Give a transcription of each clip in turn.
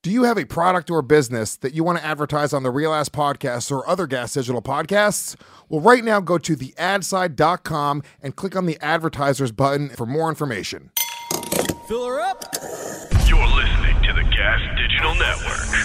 Do you have a product or business that you want to advertise on the Real Ass Podcast or other Gas Digital podcasts? Well, right now, go to theadside.com and click on the advertisers button for more information. Fill her up. You're listening to the Gas Digital Network.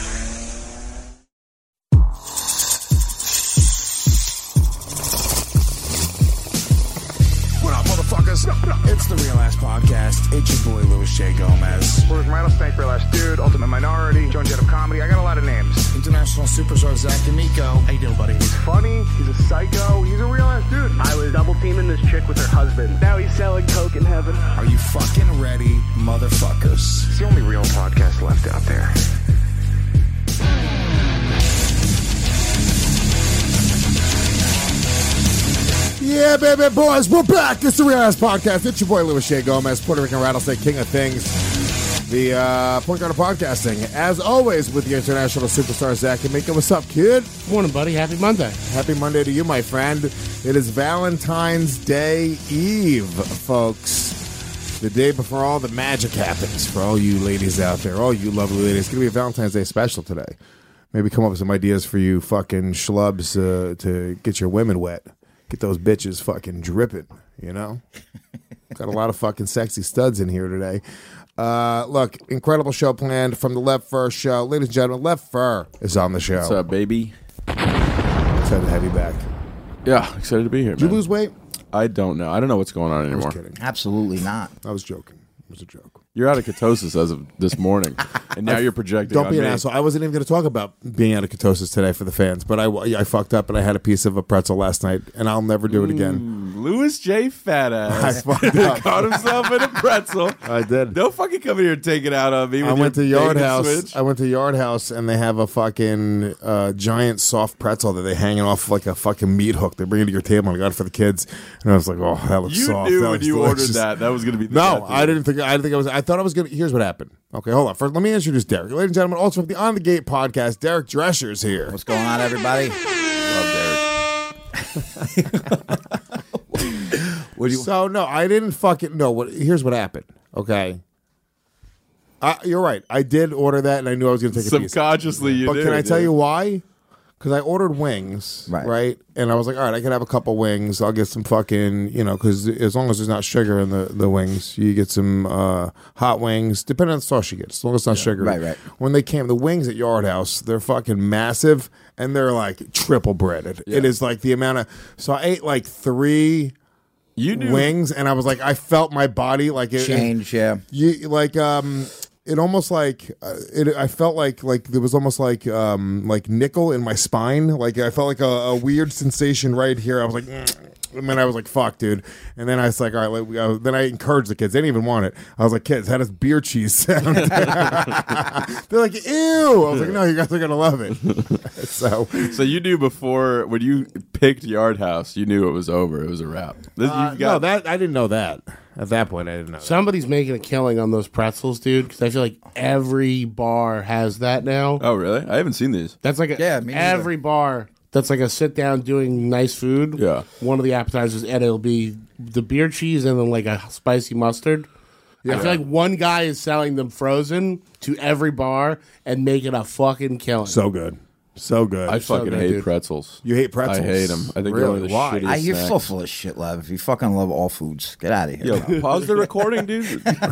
It's the Real Ass Podcast. It's your boy Louis J. Gomez. We're with Rattlesnake, Real Ass Dude, Ultimate Minority, Joan Jett of Comedy. I got a lot of names. International superstar Zach D'Amico. How you doing, buddy? He's funny. He's a psycho. He's a real ass dude. I was double teaming this chick with her husband. Now he's selling coke in heaven. Are you fucking ready, motherfuckers? It's the only real podcast left out there. Yeah, baby boys, we're back. It's the Real Ass Podcast. It's your boy Louis J. Gomez, Puerto Rican Rattlesnake, King of Things, the point guard of podcasting. As always, with the international superstar Zach D'Amico. What's up, kid? Morning, buddy. Happy Monday. Happy Monday to you, my friend. It is Valentine's Day Eve, folks. The day before all the magic happens for all you ladies out there, all you lovely ladies. It's going to be a Valentine's Day special today. Maybe come up with some ideas for you fucking schlubs to get your women wet. Get those bitches fucking dripping, you know? Got a lot of fucking sexy studs in here today. Look, incredible show planned from the Lev Fur Show. Ladies and gentlemen, Lev Fur is on the show. What's up, baby? Excited to have you back. Yeah, excited to be here, Did you lose weight? I don't know. I don't know what's going on I anymore. was kidding. Absolutely not. I was joking. It was a joke. You're out of ketosis as of this morning, and now you're projecting Don't on be an me. asshole. I wasn't even going to talk about being out of ketosis today for the fans, but I fucked up and I had a piece of a pretzel last night, and I'll never do it again. Louis J. Fatass. I fucked up. Caught himself in a pretzel. I did. Don't fucking come in here and take it out on me. I with went to your Yard bacon House. switch. I went to Yard House, and they have a fucking giant soft pretzel that they hanging off like a fucking meat hook. They bring it to your table, and I got it for the kids, and I was like, "Oh, that looks You soft." knew That when looks you delicious. ordered that was going to be the No, death of I it. didn't think. I was. I thought I was gonna. Here's what happened. Okay, hold on. First, let me introduce Derek. Ladies and gentlemen, also from the On the Gate podcast, Derek Drescher's here. What's going on, everybody? Love Derek. So no, I didn't fucking no. Here's what happened. Okay, you're right. I did order that, and I knew I was going to take a piece. Subconsciously, you But did. can I tell dude. you why? Because I ordered wings, right? And I was like, all right, I can have a couple wings. I'll get some fucking, because as long as there's not sugar in the wings, you get some hot wings, depending on the sauce you get, as long as it's not sugar. Right. When they came, the wings at Yard House, they're fucking massive, and they're like triple breaded. Yeah. It is like the amount of, so I ate like 3 wings, and I was like, I felt my body like it Change, yeah. It almost like I felt like there was almost like nickel in my spine. Like I felt like a weird sensation right here. I was like, and then I was like, fuck, dude. And then I was like, all right. Then I encouraged the kids. They didn't even want it. I was like, kids, how does beer cheese sound? They're like, ew. I was like, no, you guys are gonna love it. So you knew before when you picked Yard House, you knew it was over. It was a wrap. no, that I didn't know that. At that point, I didn't know. Somebody's making a killing on those pretzels, dude, because I feel like every bar has that now. Oh, really? I haven't seen these. That's like every bar that's like a sit down doing nice food. Yeah. One of the appetizers, and it'll be the beer cheese and then like a spicy mustard. I feel like one guy is selling them frozen to every bar and making a fucking killing. So good. So good. I fucking good, hate dude. pretzels. You hate pretzels? I hate them. I think Really? they're one of the Why? shittiest You're snacks. so full of shit, Lev. You fucking love all foods. Get out of here. Yo, pause the recording, dude.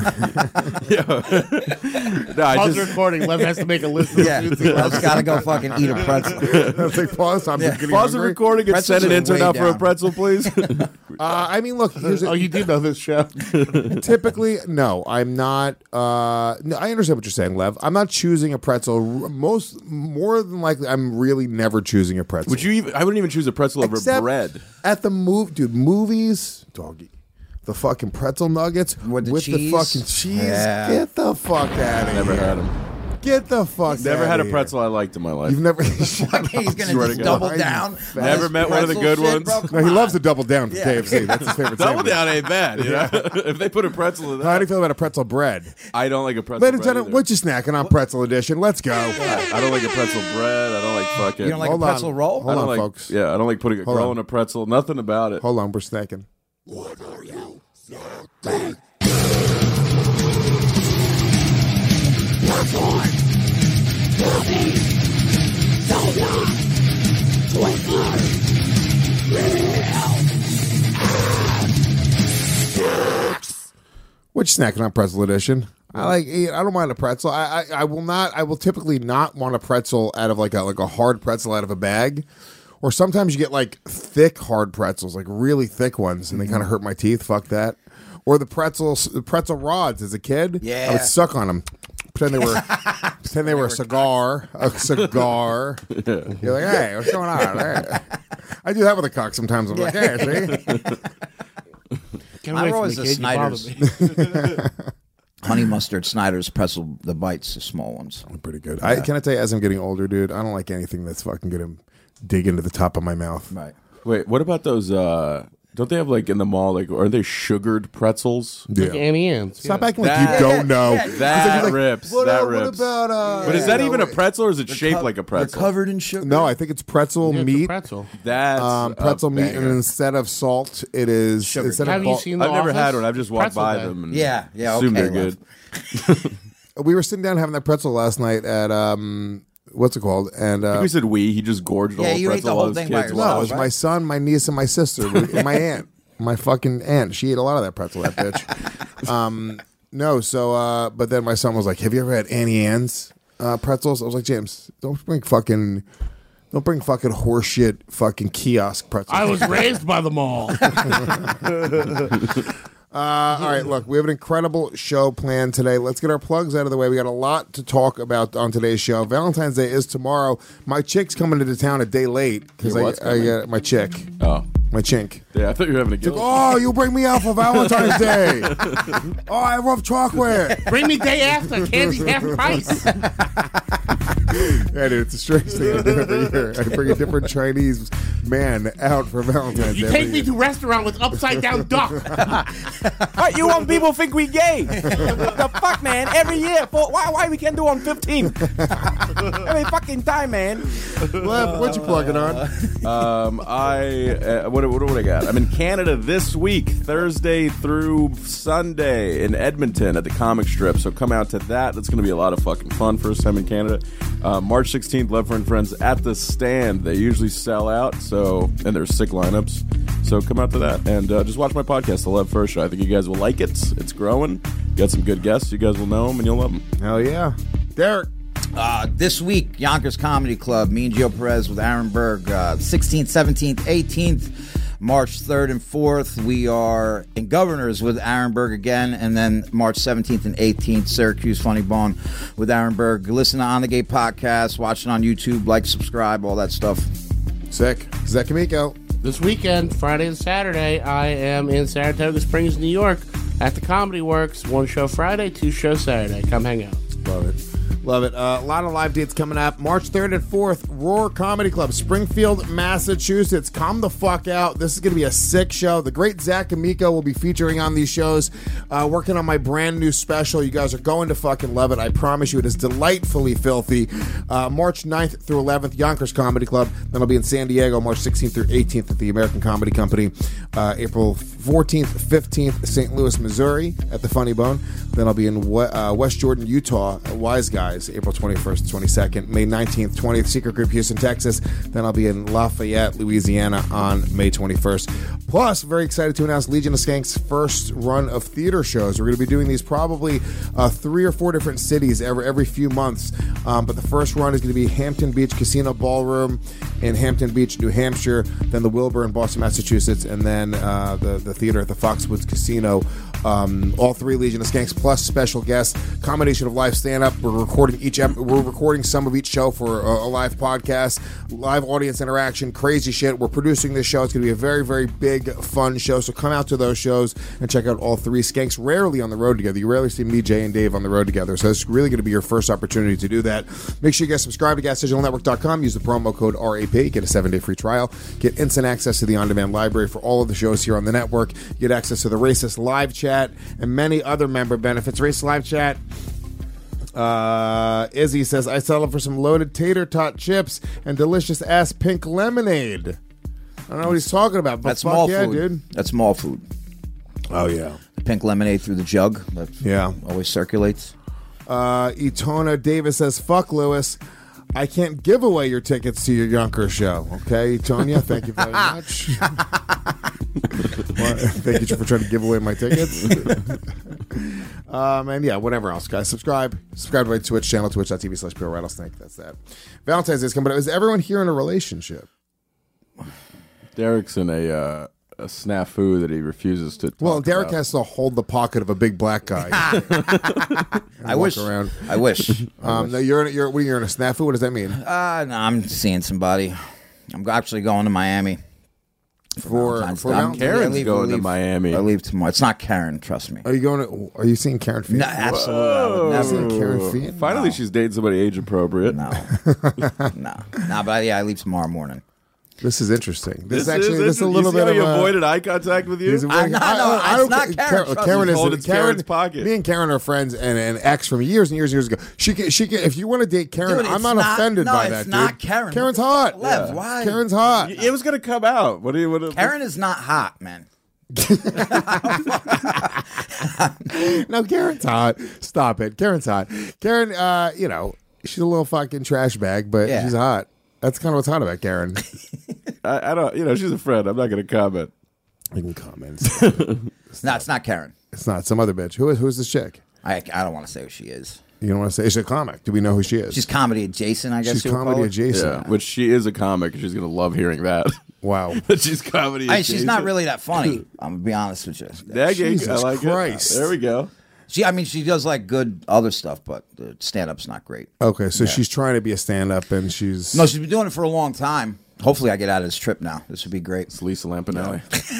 Pause the recording. Lev has to make a list of Yeah, foods he loves. Lev's got to go fucking eat a pretzel. I was like, pause. I'm just getting Pause the hungry. recording and Pretzels send an are intern way out for a down. pretzel, please. I mean, look. Here's Oh, you do know this show. typically, no, I'm not. No, I understand what you're saying, Lev. I'm not choosing a pretzel. More than likely, I'm really never choosing a pretzel. Would you even? I wouldn't even choose a pretzel over Except bread. at the movies, doggy. The fucking pretzel nuggets With the the cheese? fucking cheese. Yeah. Get the fuck out of Never here. had them. Get the fuck. Never outta had a here. pretzel I liked in my life. You've never. He's going to Swear to just God. double down. Never met one of the good ones. No, he loves to double down from KFC. That's his favorite Double sandwich. down ain't bad. You know? If they put a pretzel in How do that, you feel about a pretzel bread? I don't like a pretzel Ladies and bread gentlemen, either. what you snacking on pretzel edition? Let's go. I don't like a pretzel bread. I don't like fucking. You don't like Hold a pretzel on. roll? Hold I don't on, like, folks. Yeah, I don't like putting a Hold grill on. in a pretzel. Nothing about it. Hold on, we're snacking. What you snacking on, Pretzel Edition? I don't mind a pretzel. I will typically not want a pretzel out of like a hard pretzel out of a bag. Or sometimes you get like thick hard pretzels, like really thick ones, and they kind of hurt my teeth. Fuck that. Or the pretzel rods as a kid. Yeah. I would suck on them. Pretend they were a cigar. A cigar. You're like, hey, what's going on? Hey. I do that with a cock sometimes. I'm like, hey, see? Get I'm away from always me, a kid. You bother Snyder's. me. Honey mustard Snyder's pretzel, the bites, the small ones. Pretty good. Can I tell you, as I'm getting older, dude, I don't like anything that's fucking going to dig into the top of my mouth. Right. Wait, what about those? Don't they have like in the mall? Like, are they sugared pretzels? Yeah. Like Annie Ann's. Stop yeah. acting like you don't know. That rips. What That What rips. about? But is that even a pretzel, or is it shaped like a pretzel? They're covered in sugar. No, I think it's pretzel Yeah, it's a meat. pretzel. That's Pretzel a meat, banger. and instead of salt, it is Sugar. instead Have of you seen the I've never Office? had one. I've just walked Pretzel by Day. them. And Yeah, assume okay, they're good. We were sitting down having that pretzel last night at what's it called? And I think we said He just gorged Yeah, the whole you ate pretzel the whole while his thing by kids yourself. no, it watched. was my son, my niece, and my sister, and my aunt, my fucking aunt. She ate a lot of that pretzel, that bitch. No, so but then my son was like, "Have you ever had Annie Ann's pretzels?" I was like, "James, don't bring fucking horseshit fucking kiosk pretzels." I was raised by the mall. All right, look, we have an incredible show planned today. Let's get our plugs out of the way. We got a lot to talk about on today's show. Valentine's Day is tomorrow. My chick's coming into town a day late because Your what's I coming? get my chick, Oh, my chink. yeah. I thought you were having a guilt. Oh, you bring me out for Valentine's Day. Oh, I love chocolate. Bring me day after. Candy's half price. Yeah, dude, it's the strangest thing I do every year. I bring a different Chinese man out for Valentine's You Day. take me to restaurant with upside down duck. What, you want people think we gay? What the fuck, man? Every year. Why we can't do on 15? Every fucking time, man. What you plugging on? What do I got? I'm in Canada this week, Thursday through Sunday in Edmonton at the comic strip. So come out to that. That's going to be a lot of fucking fun. First time in Canada. March 16th, Love and Friends at the Stand. They usually sell out. And there's sick lineups. So come out to that and just watch my podcast, The Love First Show. I think you guys will like it. It's growing. Got some good guests. You guys will know them and you'll love them. Hell yeah. Derek. This week, Yonkers Comedy Club, me and Joe Perez with Aaron Berg, 16th, 17th, 18th, March 3rd and 4th. We are in Governors with Aaron Berg again, and then March 17th and 18th, Syracuse Funny Bone with Aaron Berg. Listen to On the Gate podcast, watch it on YouTube, like, subscribe, all that stuff. Sick. Zach Amico. This weekend, Friday and Saturday, I am in Saratoga Springs, New York at the Comedy Works. 1 show Friday, 2 shows Saturday. Come hang out. Love it. Love it. A lot of live dates coming up. March 3rd and 4th, Roar Comedy Club, Springfield, Massachusetts. Come the fuck out. This is going to be a sick show. The great Zach Amico will be featuring on these shows, working on my brand new special. You guys are going to fucking love it. I promise you, it is delightfully filthy. March 9th through 11th, Yonkers Comedy Club. Then I'll be in San Diego, March 16th through 18th at the American Comedy Company. April 14th, 15th, St. Louis, Missouri at the Funny Bone. Then I'll be in West Jordan, Utah at Wise Guys, April 21st, 22nd. May 19th, 20th, Secret Group, Houston, Texas. Then I'll be in Lafayette, Louisiana on May 21st. Plus, very excited to announce Legion of Skanks' first run of theater shows. We're going to be doing these probably 3 or 4 different cities every few months. But the first run is going to be Hampton Beach Casino Ballroom in Hampton Beach, New Hampshire. Then the Wilbur in Boston, Massachusetts. And then the theater at the Foxwoods Casino. All 3 Legion of Skanks plus special guests, combination of live stand-up. We're recording some of each show for a live podcast, live audience interaction, crazy shit. We're producing this show. It's going to be a very, very big, fun show. So come out to those shows and check out all 3 Skanks. Rarely on the road together. You rarely see me, Jay, and Dave on the road together. So it's really going to be your first opportunity to do that. Make sure you guys subscribe to GasDigitalNetwork.com. Use the promo code RAP. Get a 7-day free trial. Get instant access to the on-demand library for all of the shows here on the network. Get access to the Racist Live Chat and many other member benefits. Racist Live Chat. Izzy says, I settled for some loaded tater tot chips and delicious ass pink lemonade. I don't know what he's talking about, but That's fuck mall yeah, food. dude. That's mall food. Oh, yeah. The pink lemonade through the jug that always circulates. Etona Davis says, fuck Lewis. I can't give away your tickets to your Yonkers show. Okay, Tonya, thank you very much. Thank you for trying to give away my tickets. And yeah, whatever else, guys. Subscribe to my Twitch channel, twitch.tv/Pure Rattlesnake. That's that. Valentine's Day is coming up. Is everyone here in a relationship? Derek's in a snafu that he refuses to. Well, talk Derek about. has to hold the pocket of a big black guy. I wish. Around. I wish. No, you're in a snafu. What does that mean? No, I'm seeing somebody. I'm actually going to Miami. For Valentine's Valentine's Day. Karen's going to Miami. I leave tomorrow. It's not Karen, trust me. Are you seeing Karen Fiend? No, absolutely. I would You never. seeing Karen Fiend? Finally, she's dating somebody age appropriate. No. But yeah, I leave tomorrow morning. This is interesting. This is interesting. a little you see bit how of he a. avoided eye contact with you. It's it's not Karen. Trust Karen me. is Holding Karen's pocket. Me and Karen are friends and an ex from years and years ago. She can. If you want to date Karen, Dude, I'm it's not offended by it's that. not dude. Karen. Karen's hot. Lev, why? Karen's hot. It was going to come out. What do you? Karen is not hot, man. No, Karen's hot. Stop it. Karen's hot. Karen, she's a little fucking trash bag, but Yeah. she's hot. That's kind of what's hot about Karen. I don't. She's a friend. I'm not going to comment. You can comment. No, it's not Karen. It's not some other bitch. Who's this chick? I don't want to say who she is. You don't want to say? Is she a comic? Do we know who she is? She's comedy adjacent, I guess. She's you would call comedy it. adjacent. Yeah, which she is a comic. She's going to love hearing that. Wow. But she's comedy. She's not really that funny. I'm gonna be honest with you. Jesus I like Christ. it. There we go. She does like good other stuff, but the stand-up's not great. Okay, so she's trying to be a stand-up, and she's No, she's been doing it for a long time. Hopefully, I get out of this trip now. This would be great. It's Lisa Lampanelli.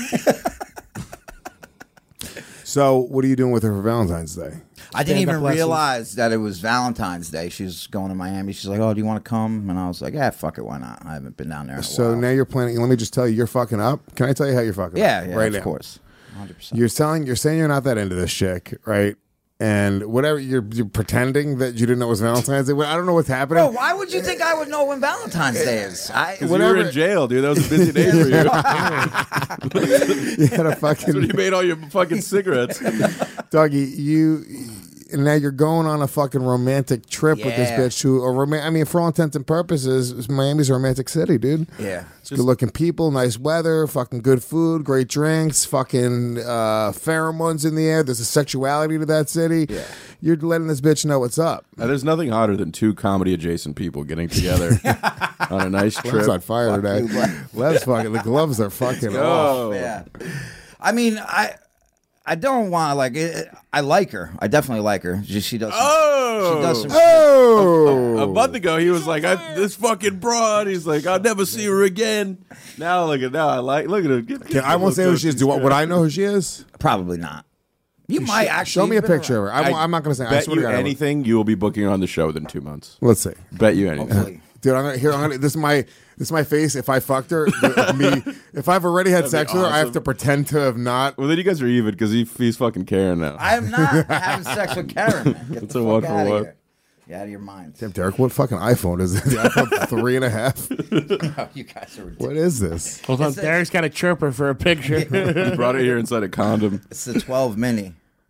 So, what are you doing with her for Valentine's Day? I didn't even Stand-up lessons. realize that it was Valentine's Day. She's going to Miami. She's like, "Oh, do you want to come?" And I was like, "Yeah, fuck it, why not?" I haven't been down there in a So while. now you're planning. Let me just tell you, you're fucking up. Can I tell you how you're fucking yeah, up? yeah, right of now. course, 100%. You're saying you're not that into this chick, right? And whatever you're pretending that you didn't know it was Valentine's Day. I don't know what's happening. Bro, why would you think I would know when Valentine's Day is? Because you were in jail, dude. That was a busy day for you. You had a That's when fucking you made all your fucking cigarettes. doggy. And now you're going on a fucking romantic trip with this Yeah. bitch for all intents and purposes, Miami's a romantic city, dude. Yeah. It's good looking people, nice weather, fucking good food, great drinks, fucking pheromones in the air. There's a sexuality to that city. Yeah. You're letting this bitch know what's up. Now, there's nothing hotter than two comedy adjacent people getting together on a nice Lev's trip. on fire today. you, Lev. Lev's fucking, the gloves are fucking off. Oh, Yeah. I mean, I don't want to like it. I like her. I definitely like her. She does. Oh! She does some. Oh! A month ago, he was like, "This fucking broad." He's like, "I'll never see her again." Now look at look at her. Okay, I won't say who she is. Would I know who she is? Probably not. You might actually Show me a been around. picture of her. I'm not going to say. I Bet swear to you God, I won't. anything, you will be booking her on the show within 2 months. Let's see. Bet you anything. Hopefully. Dude, this is my face. If I fucked her, if I've already had sex with her, I have to pretend to have not. Well, then you guys are even because he's fucking Karen now. I am not having sex with Karen. Man. Get It's the a fuck one for outta one. here. Get out of your mind. Damn, Derek, what fucking iPhone is it? The iPhone 3.5? Oh, you guys are ridiculous. What is this? Hold on, Derek's got a chirper for a picture. He brought it here inside a condom. It's the 12 mini.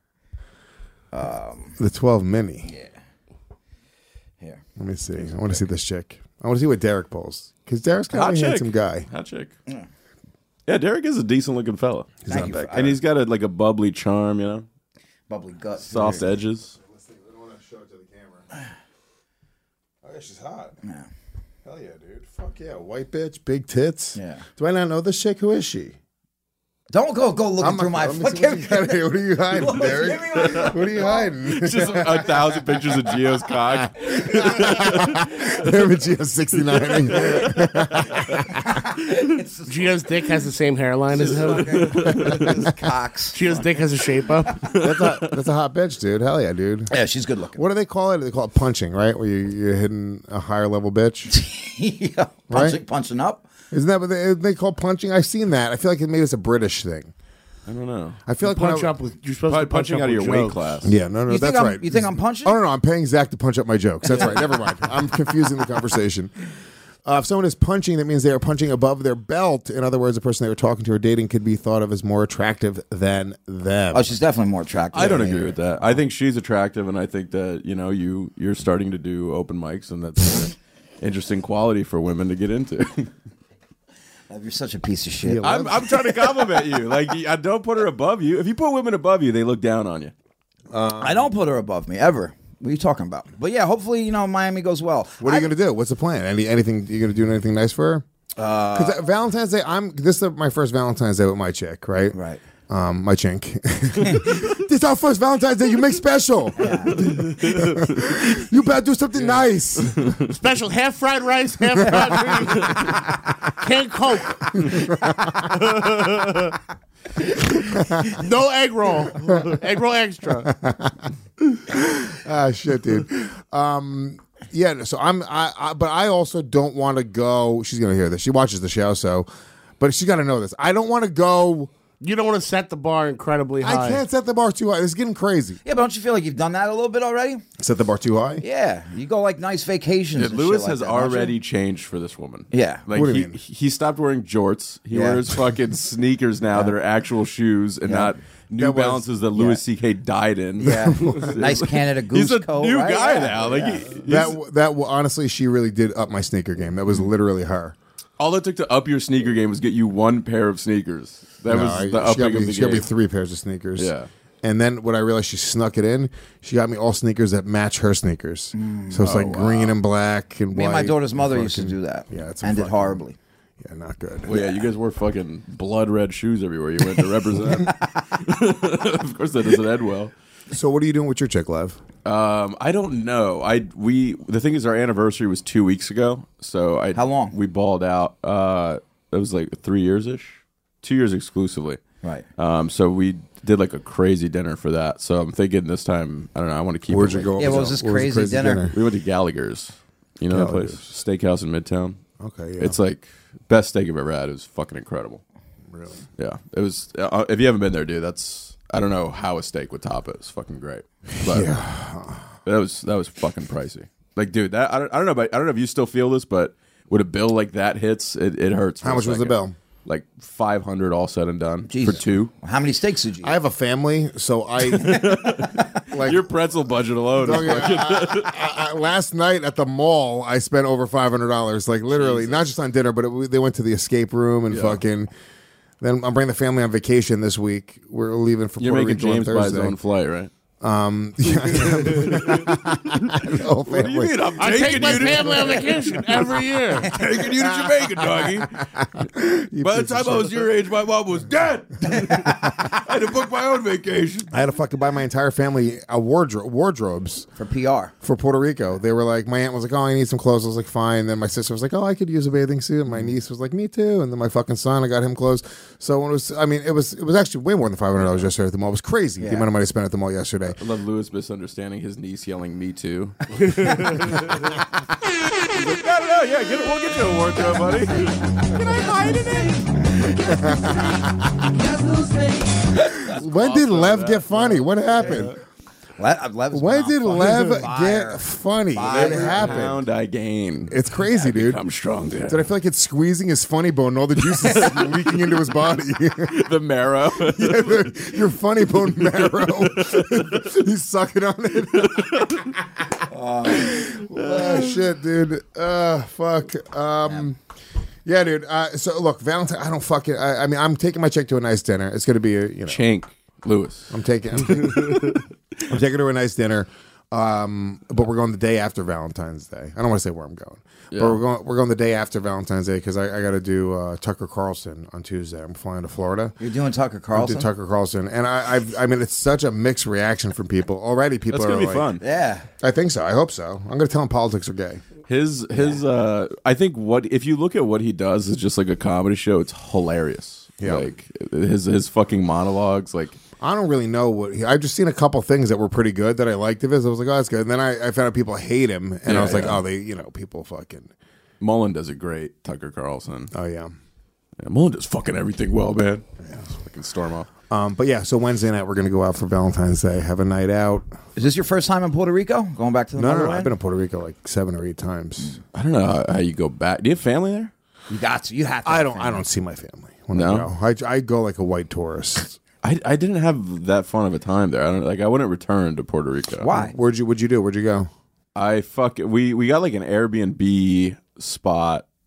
The 12 mini. Yeah. Here. Let me see. I want to see this chick. I want to see what Derek pulls. Because Derek's kind Hot of a chick. handsome guy. Hot chick. Yeah, Derek is a decent looking fella. Thank you for- And he's got a bubbly charm, you know, bubbly gut. soft edges. I want to show it to the camera. Oh, yeah, she's hot. Yeah. Hell yeah, dude. Fuck yeah. White bitch, big tits. Yeah. Do I not know this chick? Who is she? Don't go looking through my Let me see what you got here. What are you hiding, Derek? What are you hiding? Just 1,000 pictures of Gio's cock. Geo 69. Gio's dick has the same hairline as him. Cocks. Gio's dick has a shape up. That's a hot bitch, dude. Hell yeah, dude. Yeah, she's good looking. What do they call it? They call it punching, right? Where you're hitting a higher level bitch. Yeah. Right? Punching up. Isn't that what they call punching? I've seen that. I feel like maybe it's a British thing. I don't know. I feel like when Punch I- up with you're supposed to punch Punching up out of with your weight jokes. class. Yeah, no, You that's think right. You think I'm punching? Oh no, I'm paying Zach to punch up my jokes. That's right. Never mind. I'm confusing the conversation. If someone is punching, that means they are punching above their belt. In other words, the person they were talking to or dating could be thought of as more attractive than them. Oh, she's definitely more attractive. I don't agree with that. I think she's attractive, and I think that you're starting to do open mics, and that's an interesting quality for women to get into. You're such a piece of shit. I'm trying to compliment you. Like, I don't put her above you. If you put women above you, they look down on you. I don't put her above me ever. What are you talking about? But yeah, hopefully, Miami goes well. What are you going to do? What's the plan? Anything? You going to do anything nice for her? Because Valentine's Day, this is my first Valentine's Day with my chick, right? Right. My chink. This is our first Valentine's Day. You make special. You better do something nice. Special half fried rice, half fried green. Canned Coke. No egg roll. Egg roll extra. Shit, dude. Yeah, so but I also don't want to go. She's gonna hear this. She watches the show, but she's got to know this. I don't want to go. You don't want to set the bar incredibly high. I can't set the bar too high. It's getting crazy. Yeah, but don't you feel like you've done that a little bit already? Set the bar too high? Yeah, you go like nice vacations. Yeah, and Lewis shit like has that, don't you? already changed for this woman. Yeah. Like What do you mean? he stopped wearing jorts. He Yeah. wears fucking sneakers now that are actual shoes and not New That was- Balances that Louis C.K. died in. Yeah, nice Canada Goose He's a coat. new right? guy Yeah. now. Like Yeah. That honestly, she really did up my sneaker game. That was literally her. all it took to up your sneaker game was get you one pair of sneakers. That was the she upping got of me, the she got me game. 3 pairs of sneakers. Yeah. And then when I realized she snuck it in, she got me all sneakers that match her sneakers. So it's like green and black and Me white. and my daughter's mother Fucking- used to do that. Yeah, it's ended fucking- horribly. Yeah, not good. Well, yeah, you guys wore fucking blood red shoes everywhere you went to represent. Of course, that doesn't end well. So what are you doing with your chick, Lev? I don't know. The thing is, our anniversary was 2 weeks ago. So How long? We balled out. It was like 3 years ish, 2 years exclusively. Right. So we did like a crazy dinner for that. So I'm thinking this time, I don't know. I want to keep. Where'd it you go? Yeah, what was this crazy dinner? We went to Gallagher's. You know that place, steakhouse in Midtown. Okay, yeah. It's like best steak I've ever had. It was fucking incredible. Really? Yeah, it was. If you haven't been there, dude, I don't know how a steak would top it. It's fucking great. But that was fucking pricey. Like, dude, I don't know. I don't know if you still feel this, but when a bill like that hits, it hurts. for How a much was the second. bill? Like $500 all said and done Jesus. for 2. How many steaks did you eat? I have a family, so I like Your pretzel budget alone. Oh, is yeah, fucking- last night at the mall, I spent over $500. Like literally, not just on dinner, but they went to the escape room and fucking. Then I'm bringing the family on vacation this week. We're leaving for You're Puerto making Rico James on buy his Thursday. own flight, right? The family. I'm I take my family on vacation every year. taking you to Jamaica, doggy. By the time I was your age, my mom was dead. I had to book my own vacation. I had to fucking buy my entire family a wardrobes For PR. for Puerto Rico. They were like, my aunt was like, "Oh, I need some clothes." I was like, "Fine." Then my sister was like, "Oh, I could use a bathing suit." And my niece was like, "Me too." And then my fucking son, I got him clothes. So when it was actually way more than $500 yesterday at the mall. It was crazy the amount of money I spent at the mall yesterday. I love Lewis misunderstanding his niece yelling "Me too." No, yeah, we'll get you a wardrobe, buddy. Can I hide in it? When did Lev get funny? What happened? When did Lev get funny? It happened. Pound I gain. It's crazy, dude. I'm stronger. Did I feel like it's squeezing his funny bone and all the juices leaking into his body? The marrow. Your funny bone marrow. He's sucking on it. Oh, shit, dude. Fuck. Yeah, dude. So look, Valentine. I don't fucking. I mean, I'm taking my chick to a nice dinner. It's gonna be a Chink. Lewis. I'm taking her to a nice dinner. But we're going the day after Valentine's Day. I don't want to say where I'm going, but we're going the day after Valentine's Day because I got to do Tucker Carlson on Tuesday. I'm flying to Florida. You're doing Tucker I'm Carlson? doing Tucker Carlson, and I mean, it's such a mixed reaction from people. Already, people That's are gonna be like, fun. Yeah. I think so. I hope so. I'm going to tell him politics are gay. His I think if you look at what he does is just like a comedy show. It's hilarious. Yeah. Like his fucking monologues. Like I don't really know I've just seen a couple things that were pretty good that I liked of his. I was like, oh, that's good. And then I found out people hate him, and I was like, oh, people fucking. Mullen does a great Tucker Carlson. Oh yeah. Yeah, Mullen does fucking everything well, man. Yeah. Fucking storm off. But yeah, so Wednesday night we're gonna go out for Valentine's Day, have a night out. Is this your first time in Puerto Rico? Going back to the No, motherland? I've been to Puerto Rico like 7 or 8 times. I don't know how you go back. Do you have family there? You got to. You have to. I don't see my family when No? I go. I go like a white tourist. I didn't have that fun of a time there. I wouldn't return to Puerto Rico. Why? What'd you do? Where'd you go? We got like an Airbnb spot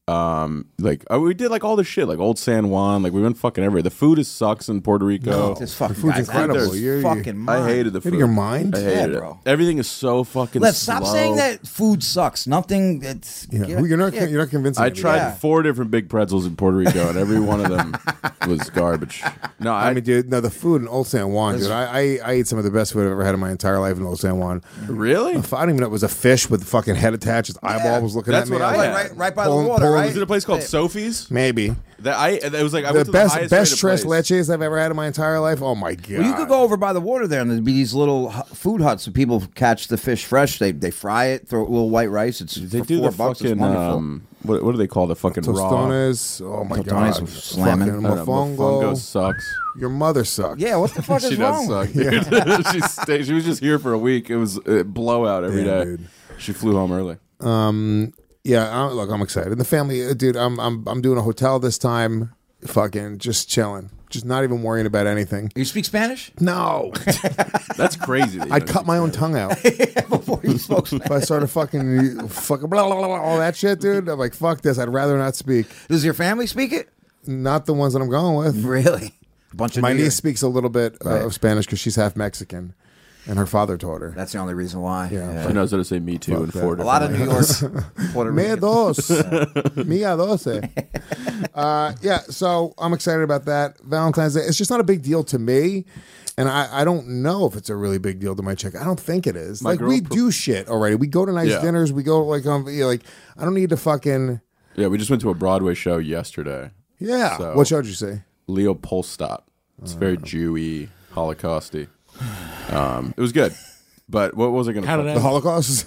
We did like all the shit, like Old San Juan. Like we went fucking everywhere. The food sucks in Puerto Rico. This fucking food's guy's incredible. out of his You're- fucking mind. I hated the food. Out of your mind? I hated Yeah, it. bro. Everything is so fucking. Let's stop slow. saying that food sucks. Nothing. It's You're not convincing I me. tried Yeah. 4 different big pretzels in Puerto Rico, and every one of them was garbage. No, I mean, dude, no, the food in Old San Juan, dude. I ate some of the best food I've ever had in my entire life in Old San Juan. really? I don't even know it was a fish with the fucking head attached. His eyeball was looking That's at me. what I was had. like, right by the Pulling- water, pulling- right? Is it a place called Sophie's? Maybe. It was like I The went to best highest tres rated place. leches I've ever had in my entire life. Oh my god! Well, you could go over by the water there, and there'd be these little food huts where people catch the fish fresh. They fry it, throw a little white rice. It's They for do the $4. It's fucking wonderful. what do they call the fucking raw? Tostones. Oh my Tostones god! with slamming. Fucking I don't know, mofongo mofongo. sucks. Your mother sucks. Yeah, what the fuck She is does wrong? suck. Dude. She was just here for a week. It was a blowout every Yeah, day. dude. She flew home early. Yeah. Look, I'm excited. The family, dude. I'm doing a hotel this time. Fucking just chilling. Just not even worrying about anything. You speak Spanish? No, That's crazy. that you I'd don't cut speak my own Spanish. tongue out. Before you spoke Spanish. If I started fucking blah, blah, blah, blah, all that shit, dude, I'm like, fuck this. I'd rather not speak. Does your family speak it? Not the ones that I'm going with. Really? A bunch of My New niece York- speaks a little bit Right. of Spanish because she's half Mexican, and her father taught her. That's the only reason why. Yeah. She knows how to say me too Fuck in that. 4 A lot of different New ways. York, Puerto Me Rican. dos. Mia doce. Yeah, so I'm excited about that. Valentine's Day. It's just not a big deal to me. And I don't know if it's a really big deal to my chick. I don't think it is. My Like, girl we do shit already. We go to nice Yeah. dinners. We go, like, I don't need to fucking, Yeah, we just went to a Broadway show yesterday. yeah. So- What show did you say? Leo Polstot. It's very Jewy, Holocausty. It was good. But what was I going to How did fuck- The Holocaust?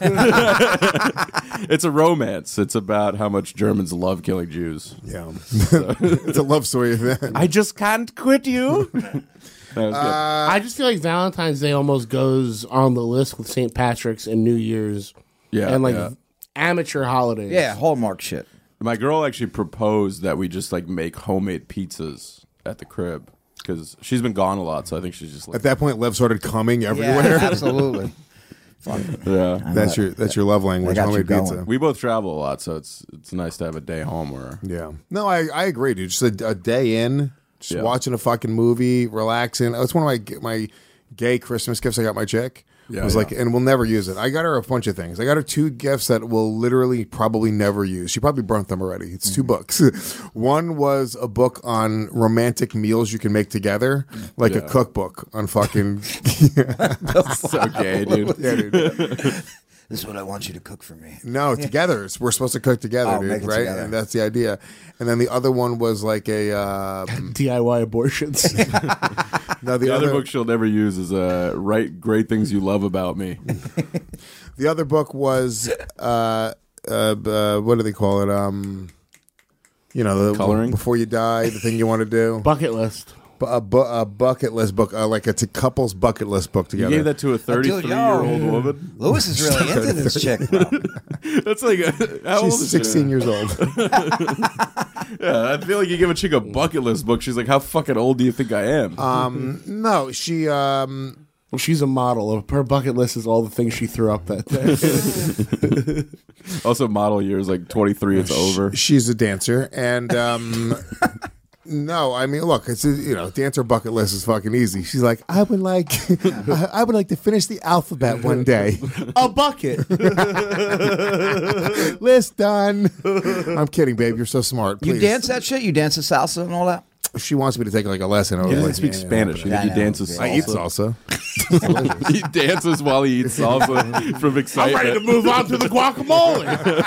It's a romance. It's about how much Germans love killing Jews. Yeah. It's a love story. I just can't quit you. That was good. I just feel like Valentine's Day almost goes on the list with St. Patrick's and New Year's. Yeah, And like yeah. amateur holidays. Yeah, Hallmark shit. My girl actually proposed that we just like make homemade pizzas at the crib because she's been gone a lot. So I think she's just like, At that point, love started coming Yeah, everywhere. absolutely. yeah. That's your love language. got you Homemade going. pizza. We both travel a lot, so it's nice to have a day home where Yeah. No, I agree, dude. Just a day in, just Yeah. watching a fucking movie, relaxing. It's one of my gay Christmas gifts I got my chick. Yeah, was yeah. like, and we'll never use it. I got her a bunch of things. I got her 2 gifts that we'll literally probably never use. She probably burnt them already. It's 2 books. One was a book on romantic meals you can make together, like a Yeah. cookbook on fucking. so gay, dude. Yeah, dude. This is what I want you to cook for me. No, together. We're supposed to cook together, Oh, dude, make it right? together. And that's the idea. And then the other one was like a. DIY abortions. No, The other book she'll never use is "Write Great Things You Love About Me." The other book was what do they call it? The Coloring? before you die, the thing you want to do. Bucket list. A bucket list book, like it's a couple's bucket list book You together. gave that to a 33-year-old woman. Lewis is really into this chick, bro. That's like how old She's is 16 she? years old. Yeah, I feel like you give a chick a bucket list book. She's like, "How fucking old do you think I am?" No, she. Well, she's a model. Her bucket list is all the things she threw up that day. Also, model year is like 23. It's over. She's a dancer, and no, I mean, look, it's dancer bucket list is fucking easy. She's like, I would like to finish the alphabet one day. A bucket. List done. I'm kidding, babe. You're so smart. You Please. dance that shit? You dance the salsa and all that? She wants me to take like a lesson. I was He doesn't like, speak yeah, Spanish. You Yeah, think he I know. dances salsa? I eat salsa. He dances while he eats salsa from I'm excitement. ready to move on to the guacamole.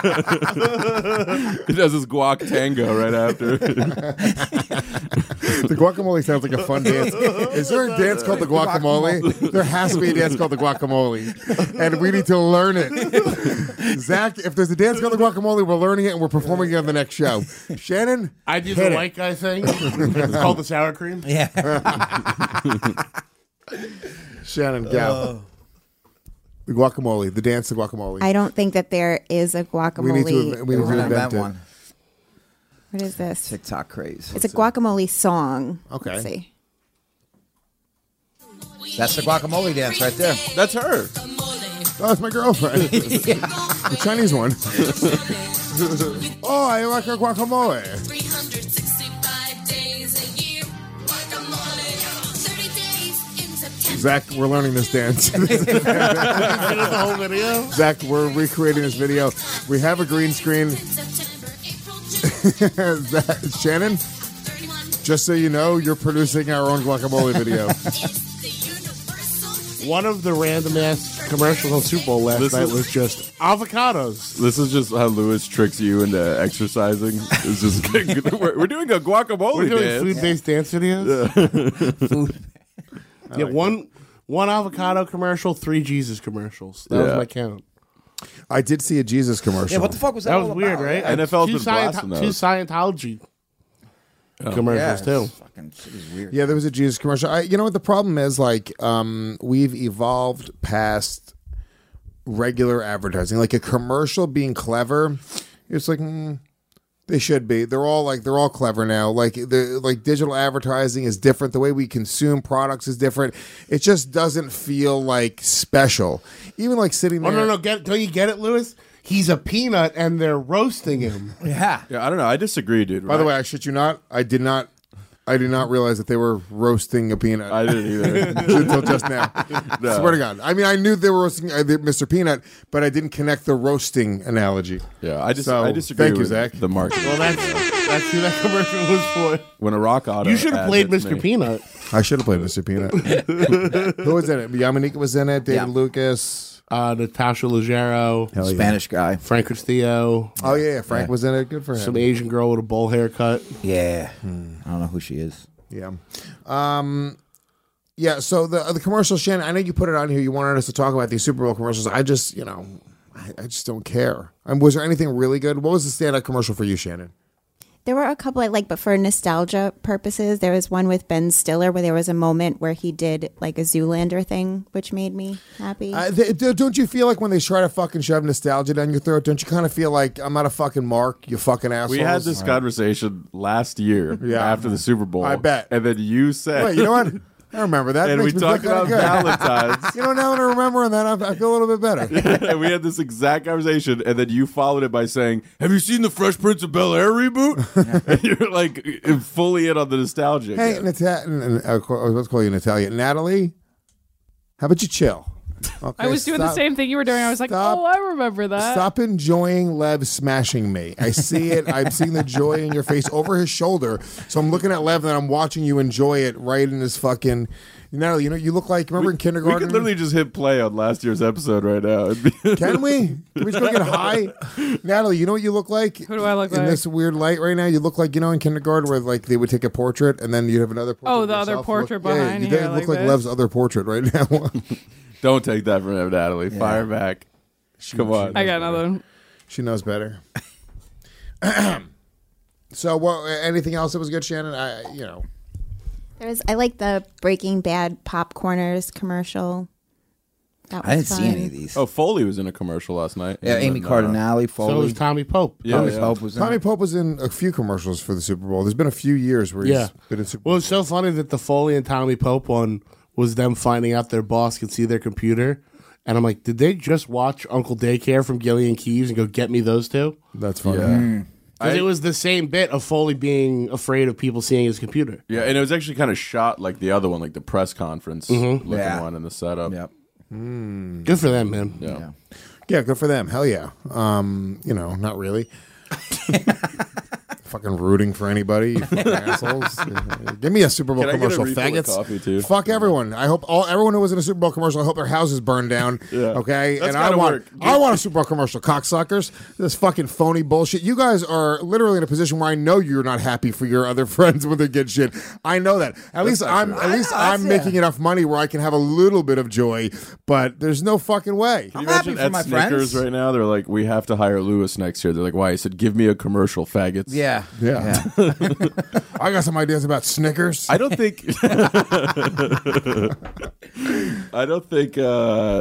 He does his guac tango right after. The guacamole sounds like a fun dance. Is there a dance called the guacamole? There has to be a dance called the guacamole, and we need to learn it. Zach, if there's a dance called the guacamole, we're learning it and we're performing it on the next show. Shannon, I do hit the it. white guy thing. It's called the sour cream. Yeah. Shannon, go. The guacamole, the dance, the guacamole. I don't think that there is a guacamole. we need to We're gonna invent invent it. one. What is this? TikTok craze. It's a guacamole song. Okay. Let's see. That's the guacamole dance right there. That's her. Oh, that's my girlfriend. The Chinese one. Oh, I like a guacamole. 365 days a year. Guacamole. 30 days in September. Zach, we're learning this dance. The whole video. Zach, we're recreating this video. We have a green screen. Zach, Shannon, just so you know, you're producing our own guacamole video. One of the random ass commercials on Super Bowl last night was just avocados. This is just how Lewis tricks you into exercising. It's just we're doing a guacamole We're doing dance. food-based dance videos. Yeah, one avocado commercial, 3 Jesus commercials. That was my count. I did see a Jesus commercial. Yeah, what the fuck was that? That was all weird, about? right? NFL's Two been blasting two those. Scientology commercials too. Fucking shit is weird. Yeah, there was a Jesus commercial. You know what the problem is? Like, we've evolved past regular advertising. Like a commercial being clever, it's like they should be. They're all clever now. Like digital advertising is different. The way we consume products is different. It just doesn't feel like special. Even like sitting there. Oh no! Don't you get it, Lewis? He's a peanut, and they're roasting him. Yeah. Yeah, I don't know. I disagree, dude. By the way, I shit you not. I did not realize that they were roasting a peanut. I didn't either. Until just now. No. Swear to God. I mean, I knew they were roasting Mr. Peanut, but I didn't connect the roasting analogy. Yeah, I So, disagree thank you, with Zach. the market. Well, that's who that commercial was for. When a Rock Auto, You should have ad played hits Mr. me. Peanut. I should have played Mr. Peanut. Who was in it? Yamanika was in it. David Yeah. Lucas. Natasha Leggero, Hell yeah. Spanish guy. Frank Castillo, Oh yeah, Frank was in it. Good for him. some Asian girl with a bowl haircut. Yeah. I don't know who she is. Yeah. Yeah, so the commercial, Shannon, I know you put it on here. You wanted us to talk about these Super Bowl commercials. I just, I just don't care. Was there anything really good? What was the standout commercial for you, Shannon? There were a couple but for nostalgia purposes, there was one with Ben Stiller where there was a moment where he did like a Zoolander thing, which made me happy. Don't you feel like when they try to fucking shove nostalgia down your throat, don't you kind of feel like I'm not a fucking mark, you fucking assholes? We had this conversation last year after the Super Bowl. I bet. And then you said... Wait, you know what? I remember that. And Makes we me feel talked about kinda good. Valentine's. Now that I'm remembering that, I feel a little bit better. And we had this exact conversation, and then you followed it by saying, "Have you seen the Fresh Prince of Bel-Air reboot?" And you're like fully in on the nostalgia. Hey, again. I was about to call you Natalia. Natalie, how about you chill? Okay, I was doing the same thing you were doing. I was like, oh, I remember that. Stop enjoying Lev smashing me. I see it. I'm seeing the joy in your face over his shoulder. So I'm looking at Lev and I'm watching you enjoy it right in his fucking... Natalie, you look like... Remember in We kindergarten? could literally just hit play on last year's episode right now. Can we? Can we just go get high? Natalie, you know what you look like? Who do I look in like? this weird light right now? You look like, in kindergarten where like they would take a portrait and then you'd have another portrait. Oh, of the other yourself. portrait Look, behind you here, look like like this. Lev's other portrait right now. Don't take that from him, Natalie. Fire back. Come on. I got another one. She knows better. So, what? Anything else that was good, Shannon? I like the Breaking Bad popcorners commercial. That was I didn't fun. see any of these. Oh, Foley was in a commercial last night. Yeah, And Amy then, Cardinale, So Foley. was Tommy Pope. Yeah, Tommy yeah. Pope was in Tommy it. Pope was in a few commercials for the Super Bowl. There's been a few years where he's been in Super Bowl. Well, it's so funny that the Foley and Tommy Pope one was them finding out their boss could see their computer. And I'm like, did they just watch Uncle Daycare from Gillian Keeves and go, get me those two? That's funny. Yeah. Because it was the same bit of Foley being afraid of people seeing his computer. Yeah, and it was actually kind of shot like the other one, like the press conference looking one in the setup. Yep. Good for them, man. Yeah. Yeah, good for them. Hell yeah. Not really. Fucking rooting for anybody, you fucking assholes. Give me a Super Bowl Can I get a commercial, refill of faggots. coffee, too? Fuck everyone. I hope everyone who was in a Super Bowl commercial, I hope their houses burned down. Yeah. Okay? That's and I gotta want work. a Super Bowl commercial, cocksuckers. This fucking phony bullshit. You guys are literally in a position where I know you're not happy for your other friends when they get shit. I know that. At least I'm making enough money where I can have a little bit of joy, but there's no fucking way. Can you I'm happy imagine for my at Snickers friends. right now? They're like, we have to hire Lewis next year. They're like, why? He said, give me a commercial, faggots. Yeah. Yeah. I got some ideas about Snickers. I don't think